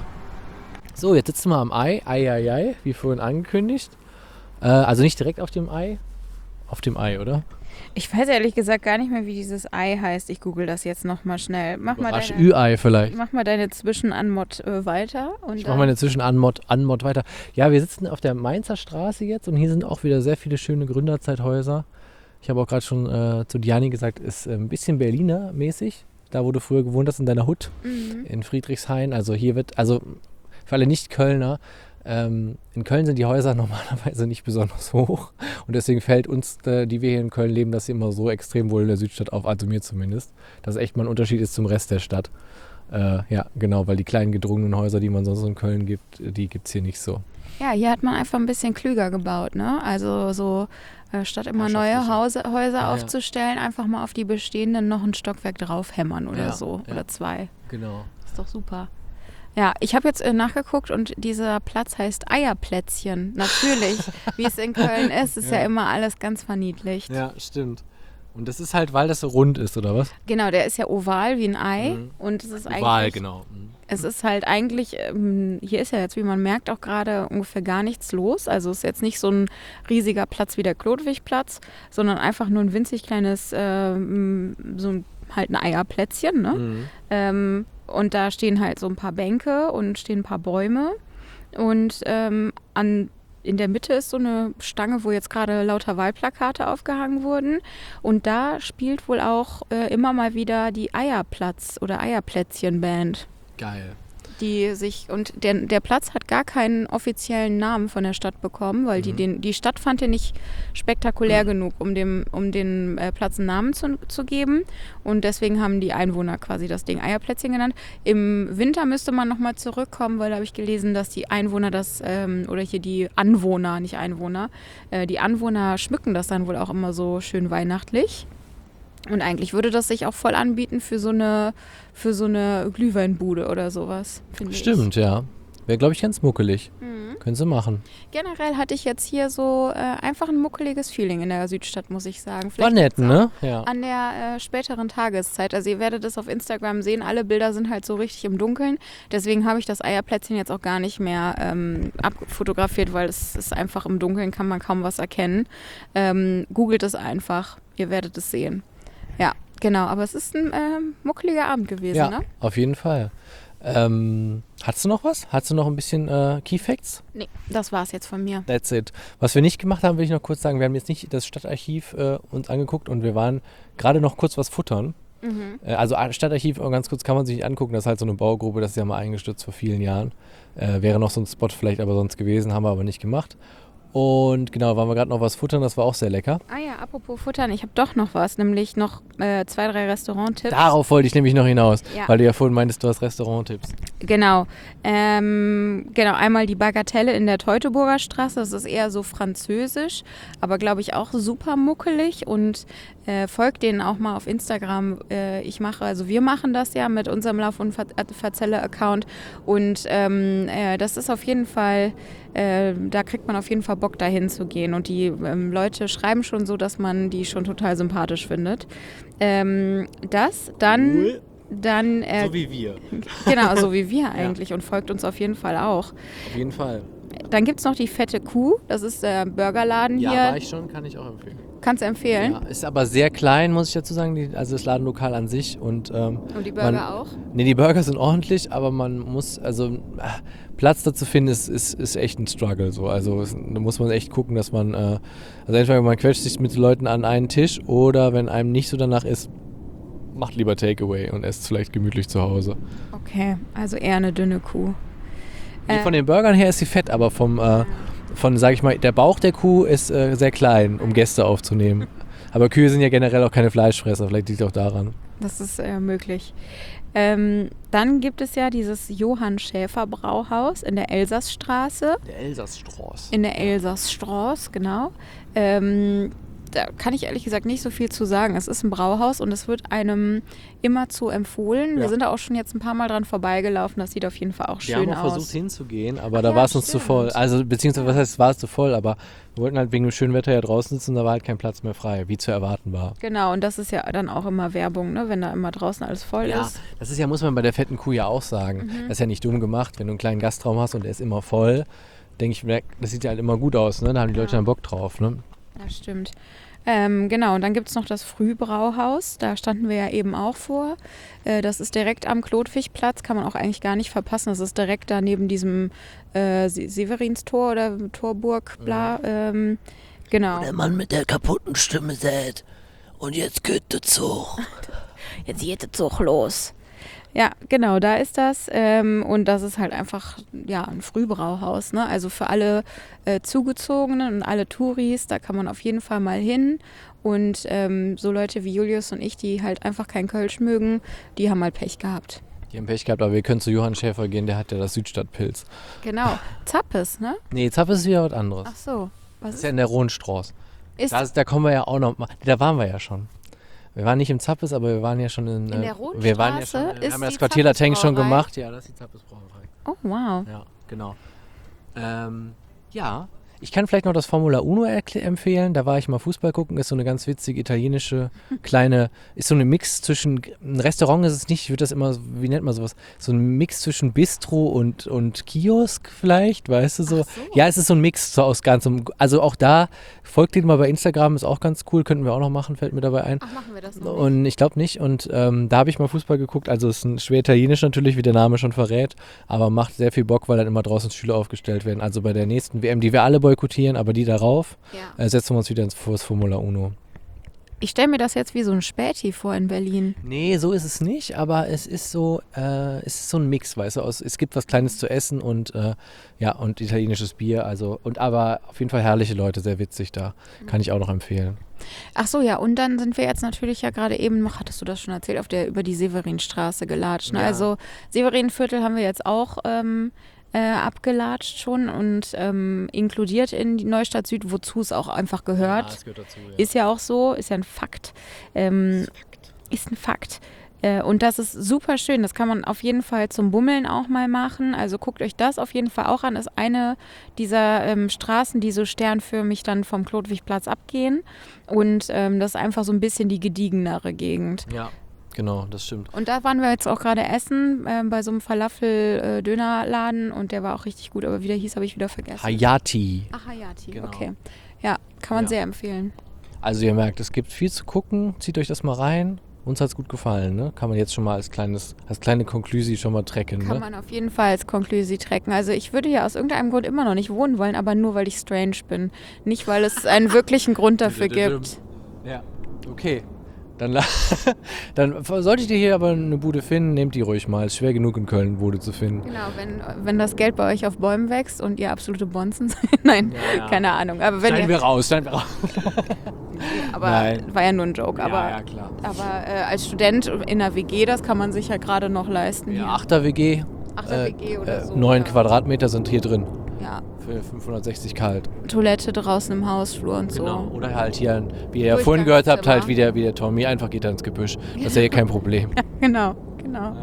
So, jetzt sitzen wir am Ei. Ei, ei, ei, wie vorhin angekündigt. Äh, also nicht direkt auf dem Ei. Auf dem Ei, oder? Ich weiß ehrlich gesagt gar nicht mehr, wie dieses Ei heißt. Ich google das jetzt nochmal schnell. Mach mal Rasch deine, Ü-Ei vielleicht. mach mal deine Zwischenanmod äh, weiter. Und Ich dann- mache mal inzwischen Anmod, Anmod weiter. Ja, wir sitzen auf der Mainzer Straße jetzt und hier sind auch wieder sehr viele schöne Gründerzeithäuser. Ich habe auch gerade schon äh, zu Diani gesagt, ist äh, ein bisschen Berliner mäßig. Da, wo du früher gewohnt hast, in deiner Hut Mhm. in Friedrichshain. Also hier wird, also für alle Nicht-Kölner, ähm, in Köln sind die Häuser normalerweise nicht besonders hoch. Und deswegen fällt uns, äh, die wir hier in Köln leben, das immer so extrem wohl in der Südstadt auf, also mir zumindest. Dass es echt mal ein Unterschied ist zum Rest der Stadt. Äh, ja, genau, weil die kleinen gedrungenen Häuser, die man sonst in Köln gibt, die gibt es hier nicht so. Ja, hier hat man einfach ein bisschen klüger gebaut, ne? Also so äh, statt immer neue Herrschaftlicher. Hause, Häuser Ja, ja. aufzustellen, einfach mal auf die bestehenden noch ein Stockwerk draufhämmern oder Ja, so. ja. Oder zwei. Genau. Ist doch super. Ja, ich habe jetzt äh, nachgeguckt und dieser Platz heißt Eierplätzchen. Natürlich, wie es in Köln ist, ist ja. Ja. immer alles ganz verniedlicht. Ja, stimmt. Und das ist halt, weil das so rund ist, oder was? Genau, der ist ja oval wie ein Ei Mhm. und es ist eigentlich, Wahl, genau. Mhm. es ist halt eigentlich, ähm, hier ist ja jetzt, wie man merkt, auch gerade ungefähr gar nichts los. Also es ist jetzt nicht so ein riesiger Platz wie der Klodwigplatz, sondern einfach nur ein winzig kleines, ähm, so ein, halt ein Eierplätzchen, ne? Mhm. Ähm, und da stehen halt so ein paar Bänke und stehen ein paar Bäume. Und ähm, an, in der Mitte ist so eine Stange, wo jetzt gerade lauter Wahlplakate aufgehangen wurden. Und da spielt wohl auch äh, immer mal wieder die Eierplatz- oder Eierplätzchen-Band. Geil. Die sich, und der, der Platz hat gar keinen offiziellen Namen von der Stadt bekommen, weil die, Mhm. den, die Stadt fand den nicht spektakulär genug, um dem, um den äh, Platz einen Namen zu, zu geben. Und deswegen haben die Einwohner quasi das Ding Eierplätzchen genannt. Im Winter müsste man nochmal zurückkommen, weil da habe ich gelesen, dass die Einwohner das, ähm, oder hier die Anwohner, nicht Einwohner, äh, die Anwohner schmücken das dann wohl auch immer so schön weihnachtlich. Und eigentlich würde das sich auch voll anbieten für so eine, für so eine Glühweinbude oder sowas, finde ich. Stimmt, ja. Wäre, glaube ich, ganz muckelig. Mhm. Können sie machen. Generell hatte ich jetzt hier so äh, einfach ein muckeliges Feeling in der Südstadt, muss ich sagen. War Vielleicht nett, liegt's auch ne? Ja. an der äh, späteren Tageszeit. Also ihr werdet es auf Instagram sehen, alle Bilder sind halt so richtig im Dunkeln. Deswegen habe ich das Eierplätzchen jetzt auch gar nicht mehr ähm, abfotografiert, weil es ist einfach im Dunkeln, kann man kaum was erkennen. Ähm, googelt es einfach, ihr werdet es sehen. Ja, genau, aber es ist ein ähm, muckeliger Abend gewesen, Ja, ne? auf jeden Fall. Ähm, hast du noch was? Hast du noch ein bisschen äh, Key Facts? Nee, das war's jetzt von mir. That's it. Was wir nicht gemacht haben, will ich noch kurz sagen. Wir haben jetzt nicht das Stadtarchiv äh, uns angeguckt und wir waren gerade noch kurz was futtern. Mhm. Äh, also äh, Stadtarchiv, äh, ganz kurz, kann man sich nicht angucken. Das ist halt so eine Baugruppe, das ist ja mal eingestürzt vor vielen Jahren. Äh, wäre noch so ein Spot vielleicht aber sonst gewesen, haben wir aber nicht gemacht. Und genau, waren wir gerade noch was futtern, das war auch sehr lecker. Ah ja, apropos Futtern, ich habe doch noch was, nämlich noch äh, zwei, drei Restaurant-Tipps. Darauf wollte ich nämlich noch hinaus, Ja. weil du ja vorhin meintest, du hast Restaurant-Tipps. Genau. Ähm, genau, einmal die Bagatelle in der Teutoburger Straße. Das ist eher so französisch, aber glaube ich auch super muckelig. Und äh, folgt denen auch mal auf Instagram. Äh, ich mache, also wir machen das ja mit unserem Lauf- und Ver- Verzelle-Account. Und ähm, äh, das ist auf jeden Fall, äh, da kriegt man auf jeden Fall Bock, dahin zu gehen. Und die ähm, Leute schreiben schon so, dass man die schon total sympathisch findet. Ähm, das, dann... Dann, äh, wie wir. genau, so wie wir eigentlich und folgt uns auf jeden Fall auch. Auf jeden Fall. Dann gibt es noch die Fette Kuh, das ist der Burgerladen Ja, hier. war ich schon, kann ich auch empfehlen. Kannst du empfehlen? Ja, ist aber sehr klein, muss ich dazu sagen, die, also das Ladenlokal an sich. Und, ähm, Und die Burger man, auch? Nee, die Burger sind ordentlich, aber man muss, also äh, Platz da zu finden, ist, ist, ist echt ein Struggle. So. Also es, da muss man echt gucken, dass man, äh, also entweder man quetscht sich mit den Leuten an einen Tisch oder wenn einem nicht so danach ist, macht lieber Takeaway und esst vielleicht gemütlich zu Hause. Okay, also eher eine dünne Kuh. Nee, Äh, von den Burgern her ist sie fett, aber vom, äh, von, sag ich mal, der Bauch der Kuh ist äh, sehr klein, um Gäste aufzunehmen. Aber Kühe sind ja generell auch keine Fleischfresser, vielleicht liegt es auch daran. Das ist äh, möglich. Ähm, dann gibt es ja dieses Johann Schäfer Brauhaus in der Elsassstraße. Der Elsassstraße. In der Elsassstraße, genau. Ähm, da kann ich ehrlich gesagt nicht so viel zu sagen. Es ist ein Brauhaus und es wird einem immerzu empfohlen. Wir Ja. sind da auch schon jetzt ein paar Mal dran vorbeigelaufen. Das sieht auf jeden Fall auch Wir schön haben auch aus. versucht hinzugehen, aber Ach da ja, war es uns zu stimmt. voll. Also beziehungsweise, was heißt, war es zu voll, aber wir wollten halt wegen dem schönen Wetter ja draußen sitzen, da war halt kein Platz mehr frei, wie zu erwarten war. Genau, und das ist ja dann auch immer Werbung, ne? Wenn da immer draußen alles voll Ja, ist. das ist ja, muss man bei der fetten Kuh ja auch sagen. Mhm. Das ist ja nicht dumm gemacht, wenn du einen kleinen Gastraum hast und der ist immer voll, denke ich, das sieht ja halt immer gut aus, ne? Da haben die Leute Ja. dann Bock drauf, ne? Das stimmt. Ähm, genau, und dann gibt es noch das Frühbrauhaus, da standen wir ja eben auch vor. Äh, das ist direkt am Klotwigplatz, kann man auch eigentlich gar nicht verpassen. Das ist direkt da neben diesem äh, Se- Severinstor oder Torburg, bla. Ähm, genau. Der Mann mit der kaputten Stimme sagt, und jetzt geht der Zug. Jetzt geht der Zug los. Ja, genau, da ist das. Ähm, und das ist halt einfach ja, ein Frühbrauhaus. Ne? Also für alle äh, Zugezogenen und alle Touris, da kann man auf jeden Fall mal hin. Und ähm, so Leute wie Julius und ich, die halt einfach kein Kölsch mögen, die haben halt Pech gehabt. Die haben Pech gehabt, aber wir können zu Johann Schäfer gehen, der hat ja das Südstadtpilz. Genau. Zappes, ne? Nee, Zappes ist wieder was anderes. Ach so. Was Das ist ja in der Rohnstraße. ist Da, da kommen wir ja auch noch mal. Da waren wir ja schon. Wir waren nicht im Zappes, aber wir waren ja schon in. In der äh, wir waren ja schon, Rohnstraße wir ist haben ja das die Quartier Lateng schon Zappes-Brauerei. gemacht. Ja, das ist die Zappes Brauerei. Oh, wow. Ja, genau. Ähm, ja, ich kann vielleicht noch das Formula Uno erkl- empfehlen. Da war ich mal Fußball gucken. Ist so eine ganz witzige italienische kleine, ist so eine Mix zwischen, ein Restaurant ist es nicht, ich würde das immer, wie nennt man sowas? So ein Mix zwischen Bistro und, und Kiosk vielleicht, weißt du so. Ach so. Ja, es ist so ein Mix so aus ganzem, also auch da, folgt den mal bei Instagram, ist auch ganz cool, könnten wir auch noch machen, fällt mir dabei ein. Ach, machen wir das noch nicht? Und ich glaube nicht. Und ähm, da habe ich mal Fußball geguckt. Also es ist ein schwer italienisch natürlich, wie der Name schon verrät. Aber macht sehr viel Bock, weil dann immer draußen Stühle aufgestellt werden. Also bei der nächsten W M, die wir alle boykottieren, aber die darauf, Ja. äh, setzen wir uns wieder ins vor das Formula Uno. Ich stelle mir das jetzt wie so ein Späti vor in Berlin. Nee, so ist es nicht. Aber es ist so, äh, es ist so ein Mix, weißt du. Aus, es gibt was Kleines zu essen und äh, ja, und italienisches Bier. Also, und aber auf jeden Fall herrliche Leute, sehr witzig da. Kann ich auch noch empfehlen. Ach so, ja, und dann sind wir jetzt natürlich ja gerade eben, ach, hattest du das schon erzählt, auf der über die Severinstraße gelatscht. Ne? Ja. Also Severinviertel haben wir jetzt auch ähm, äh, abgelatscht schon und ähm, inkludiert in die Neustadt Süd, wozu es auch einfach gehört. gehört dazu, ja. Ist ja auch so, ist ja ein Fakt. Ähm, ist ein Fakt. Äh, und das ist super schön. Das kann man auf jeden Fall zum Bummeln auch mal machen. Also guckt euch das auf jeden Fall auch an. Das ist eine dieser ähm, Straßen, die so sternförmig dann vom Klotwigplatz abgehen. Und ähm, das ist einfach so ein bisschen die gediegenere Gegend. Ja, genau, das stimmt. Und da waren wir jetzt auch gerade essen, äh, bei so einem Falafel-Dönerladen. Und der war auch richtig gut. Aber wie der hieß, habe ich wieder vergessen. Hayati. Ach, Hayati, Genau. okay. Ja, kann man Ja. sehr empfehlen. Also ihr merkt, es gibt viel zu gucken. Zieht euch das mal rein. Uns hat es gut gefallen, ne? Kann man jetzt schon mal als kleines, als kleine Konklusi schon mal trecken, Kann ne? man auf jeden Fall als Konklusi trecken. Also ich würde ja aus irgendeinem Grund immer noch nicht wohnen wollen, aber nur, weil ich strange bin. Nicht, weil es einen wirklichen Grund dafür gibt. Ja, okay. Dann, la- dann solltet ihr hier aber eine Bude finden, nehmt die ruhig mal. Ist schwer genug in Köln eine Bude zu finden. Genau, wenn, wenn das Geld bei euch auf Bäumen wächst und ihr absolute Bonzen seid. Nein, Ja, ja. keine Ahnung. Aber wenn Schneiden ihr, wir raus, schneiden wir raus. aber Nein. war ja nur ein Joke. Aber, ja, ja, klar. aber äh, als Student in einer W G, das kann man sich ja gerade noch leisten. Ja, hier. achter W G. Achter W G oder so. Neun ja. Quadratmeter sind hier drin. Ja, Für fünfhundertsechzig kalt. Toilette draußen im Hausflur und so. Genau. Oder halt hier, wie ihr ja vorhin gehört habt, halt wie der, wie der Tommy. Einfach geht er ins Gebüsch. Das ist ja hier kein Problem. Genau, genau.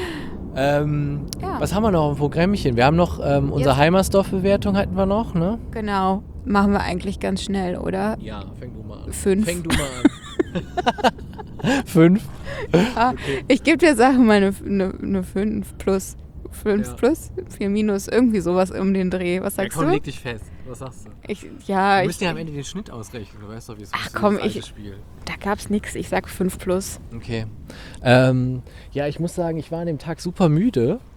Ähm, Ja. Was haben wir noch auf dem Programmchen? Wir haben noch ähm, unsere Jetzt- Heimersdorf-Bewertung hatten wir noch, ne? Genau. Machen wir eigentlich ganz schnell, oder? Ja, fäng du mal an. Fünf. Fäng du mal an. Fünf? Ah, Ich gebe dir Sachen mal eine, eine, eine fünf plus. fünf Ja. plus, vier minus, irgendwie sowas um den Dreh. Was sagst ja, komm, du? leg dich fest. Was sagst du? Ich, ja, Wir ich, müssen ja am Ende den Schnitt ausrechnen. Du weißt doch, wie es Ach, ist. komm, das alte ich- Spiel. da gab's nix. Ich sag fünf plus. Okay. Ähm, ja, ich muss sagen, ich war an dem Tag super müde.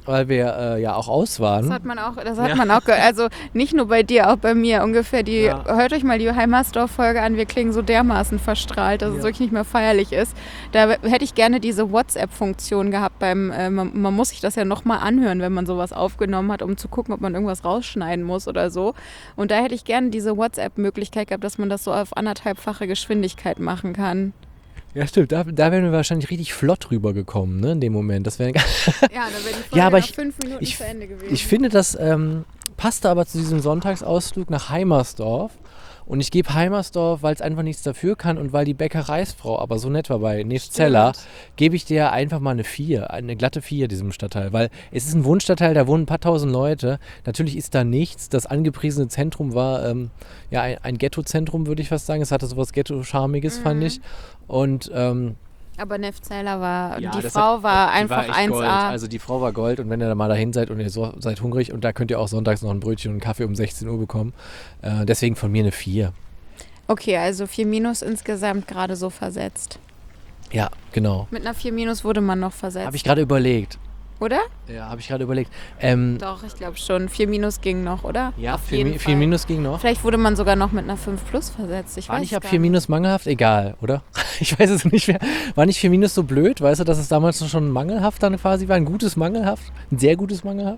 weil wir äh, ja auch aus waren. Das hat man auch, das hat Ja. man auch gehört. Also nicht nur bei dir, auch bei mir ungefähr. Die, Ja. Hört euch mal die Heimersdorf-Folge an. Wir klingen so dermaßen verstrahlt, dass Ja. es wirklich nicht mehr feierlich ist. Da hätte ich gerne diese WhatsApp-Funktion gehabt. Beim, äh, man, man muss sich das ja nochmal anhören, wenn man sowas aufgenommen hat, um zu gucken, ob man irgendwas rausschneiden muss oder so. Und da hätte ich gerne diese WhatsApp-Möglichkeit gehabt, dass man das so auf anderthalbfache Geschwindigkeit machen kann. Ja, stimmt. Da, da wären wir wahrscheinlich richtig flott rübergekommen, ne, in dem Moment. Das wäre Ja, dann wäre die Folge Ja, aber nach ich- fünf Minuten ich- zu Ende gewesen. Ich finde, das ähm, passte aber zu diesem Sonntagsausflug nach Heimersdorf. Und ich gebe Heimersdorf, weil es einfach nichts dafür kann und weil die Bäckereisfrau aber so nett war bei Neefzeller, gebe ich dir einfach mal eine vier, eine glatte vier diesem Stadtteil. Weil es ist ein Wohnstadtteil, da wohnen ein paar tausend Leute. Natürlich ist da nichts. Das angepriesene Zentrum war ähm, ja ein, ein Ghetto-Zentrum, würde ich fast sagen. Es hatte sowas Ghetto-Charmiges, fand ich. Und ähm, Aber Neefzeller war, Ja, die das Frau hat- war die einfach war echt eins Gold. A. Also die Frau war Gold und wenn ihr da mal dahin seid und ihr so seid hungrig und da könnt ihr auch sonntags noch ein Brötchen und einen Kaffee um sechzehn Uhr bekommen. Äh, deswegen von mir eine vier. Okay, also vier Minus insgesamt gerade so versetzt. Ja, genau. Mit einer vier Minus wurde man noch versetzt, Habe ich gerade überlegt. oder? Ja, habe ich gerade überlegt. Ähm, Doch, ich glaube schon. vier Minus ging noch, oder? ja, Auf vier, jeden Mi- Fall. vier Minus ging noch. Vielleicht wurde man sogar noch mit einer fünf Plus versetzt. Ich War weiß nicht ab gar vier Minus mangelhaft? Egal, oder? Ich weiß es nicht mehr. War nicht vier Minus so blöd? Weißt du, dass es damals schon mangelhaft dann quasi war? Ein gutes mangelhaft? Ein sehr gutes mangelhaft?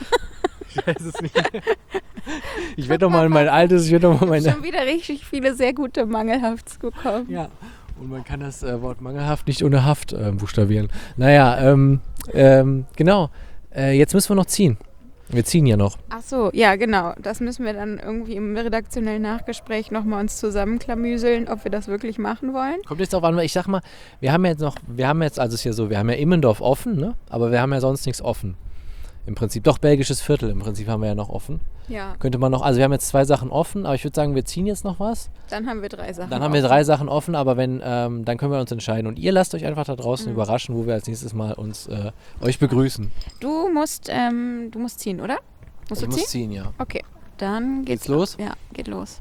Ich weiß es nicht mehr. Ich werde doch mal mein altes, ich werde doch mal meine... Schon wieder richtig viele sehr gute Mangelhafts gekommen. Ja, und man kann das äh, Wort mangelhaft nicht ohne Haft äh, buchstabieren. Naja, ähm, ähm, genau. Äh, jetzt müssen wir noch ziehen. Wir ziehen ja noch. Ach so, ja genau. Das müssen wir dann irgendwie im redaktionellen Nachgespräch nochmal uns zusammenklamüseln, ob wir das wirklich machen wollen. Kommt jetzt darauf an, weil ich sag mal, wir haben ja jetzt noch, wir haben jetzt, also es ist ja so, wir haben ja Immendorf offen, ne? Aber wir haben ja sonst nichts offen. Im Prinzip. Doch, belgisches Viertel im Prinzip haben wir ja noch offen. Ja, Könnte man noch, also wir haben jetzt zwei Sachen offen, aber ich würde sagen, wir ziehen jetzt noch was. dann haben wir drei Sachen. Dann haben wir offen. drei Sachen offen, aber wenn, ähm, dann können wir uns entscheiden. Und ihr lasst euch einfach da draußen Mhm. überraschen, wo wir als nächstes Mal uns, äh, euch begrüßen. Du musst, ähm, du musst ziehen, oder? Musst Ich du muss ziehen? ziehen, ja. Okay, dann geht's, Geht's los? Ja, geht los.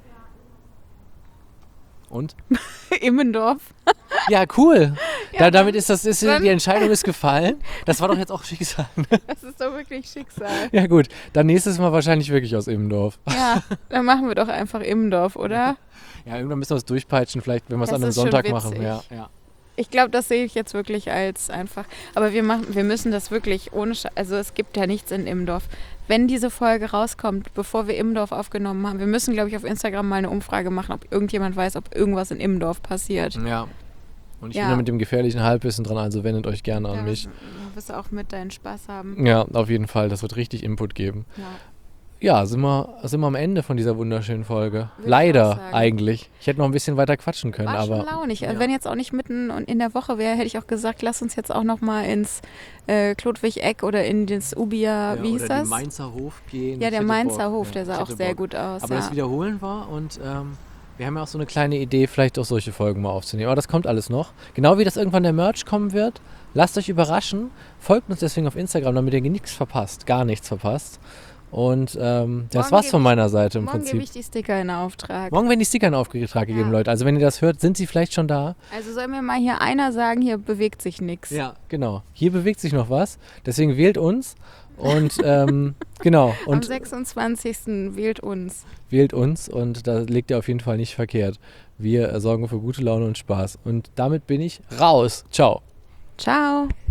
Und? Immendorf. Ja, cool. Ja, da, damit ist das, ist, dann- die Entscheidung ist gefallen. Das war doch jetzt auch Schicksal. Das ist doch wirklich Schicksal. Ja gut, dann nächstes Mal wahrscheinlich wirklich aus Immendorf. Ja, dann machen wir doch einfach Immendorf, oder? Ja, irgendwann müssen wir es durchpeitschen, vielleicht, wenn wir es Das an einem ist schon Sonntag witzig. machen. Ja, ja. Ich glaube, das sehe ich jetzt wirklich als einfach. Aber wir machen, wir müssen das wirklich ohne, Sch also es gibt ja nichts in Immendorf. Wenn diese Folge rauskommt, bevor wir Immendorf aufgenommen haben, wir müssen, glaube ich, auf Instagram mal eine Umfrage machen, ob irgendjemand weiß, ob irgendwas in Immendorf passiert. ja. Und ich Ja. bin da mit dem gefährlichen Halbwissen dran, also wendet euch gerne an Da mich. wirst du auch mit deinen Spaß haben. Ja, auf jeden Fall, das wird richtig Input geben. Ja. Ja, sind wir, sind wir am Ende von dieser wunderschönen Folge. Würde ich auch Leider sagen. eigentlich. Ich hätte noch ein bisschen weiter quatschen können, War aber... schon launig. ja. Wenn jetzt auch nicht mitten und in der Woche wäre, hätte ich auch gesagt, lass uns jetzt auch noch mal ins äh, Klodwig-Eck oder in das Ubia, Ja, wie hieß oder das? den Mainzer Hof gehen. Ja, der Ich hätte Mainzer Bock. Hof, Ja, der sah ich auch hätte sehr Bock. gut aus. Aber ja. das Wiederholen war und ähm, wir haben ja auch so eine kleine Idee, vielleicht auch solche Folgen mal aufzunehmen. Aber das kommt alles noch. Genau wie das irgendwann der Merch kommen wird. Lasst euch überraschen. Folgt uns deswegen auf Instagram, damit ihr nichts verpasst. Gar nichts verpasst. Und ähm, das Morgen war's gebe von ich- meiner Seite im Morgen gebe Prinzip. ich die Sticker in Auftrag. Morgen werden die Sticker in Auftrag gegeben, Ja. Leute. Also wenn ihr das hört, sind sie vielleicht schon da. Also soll mir mal hier einer sagen, hier bewegt sich nichts. Ja, genau. Hier bewegt sich noch was. Deswegen wählt uns. Und ähm, genau. Am Und sechsundzwanzigsten wählt uns. wählt uns. Und da liegt ihr auf jeden Fall nicht verkehrt. Wir äh, sorgen für gute Laune und Spaß. Und damit bin ich raus. Ciao. Ciao.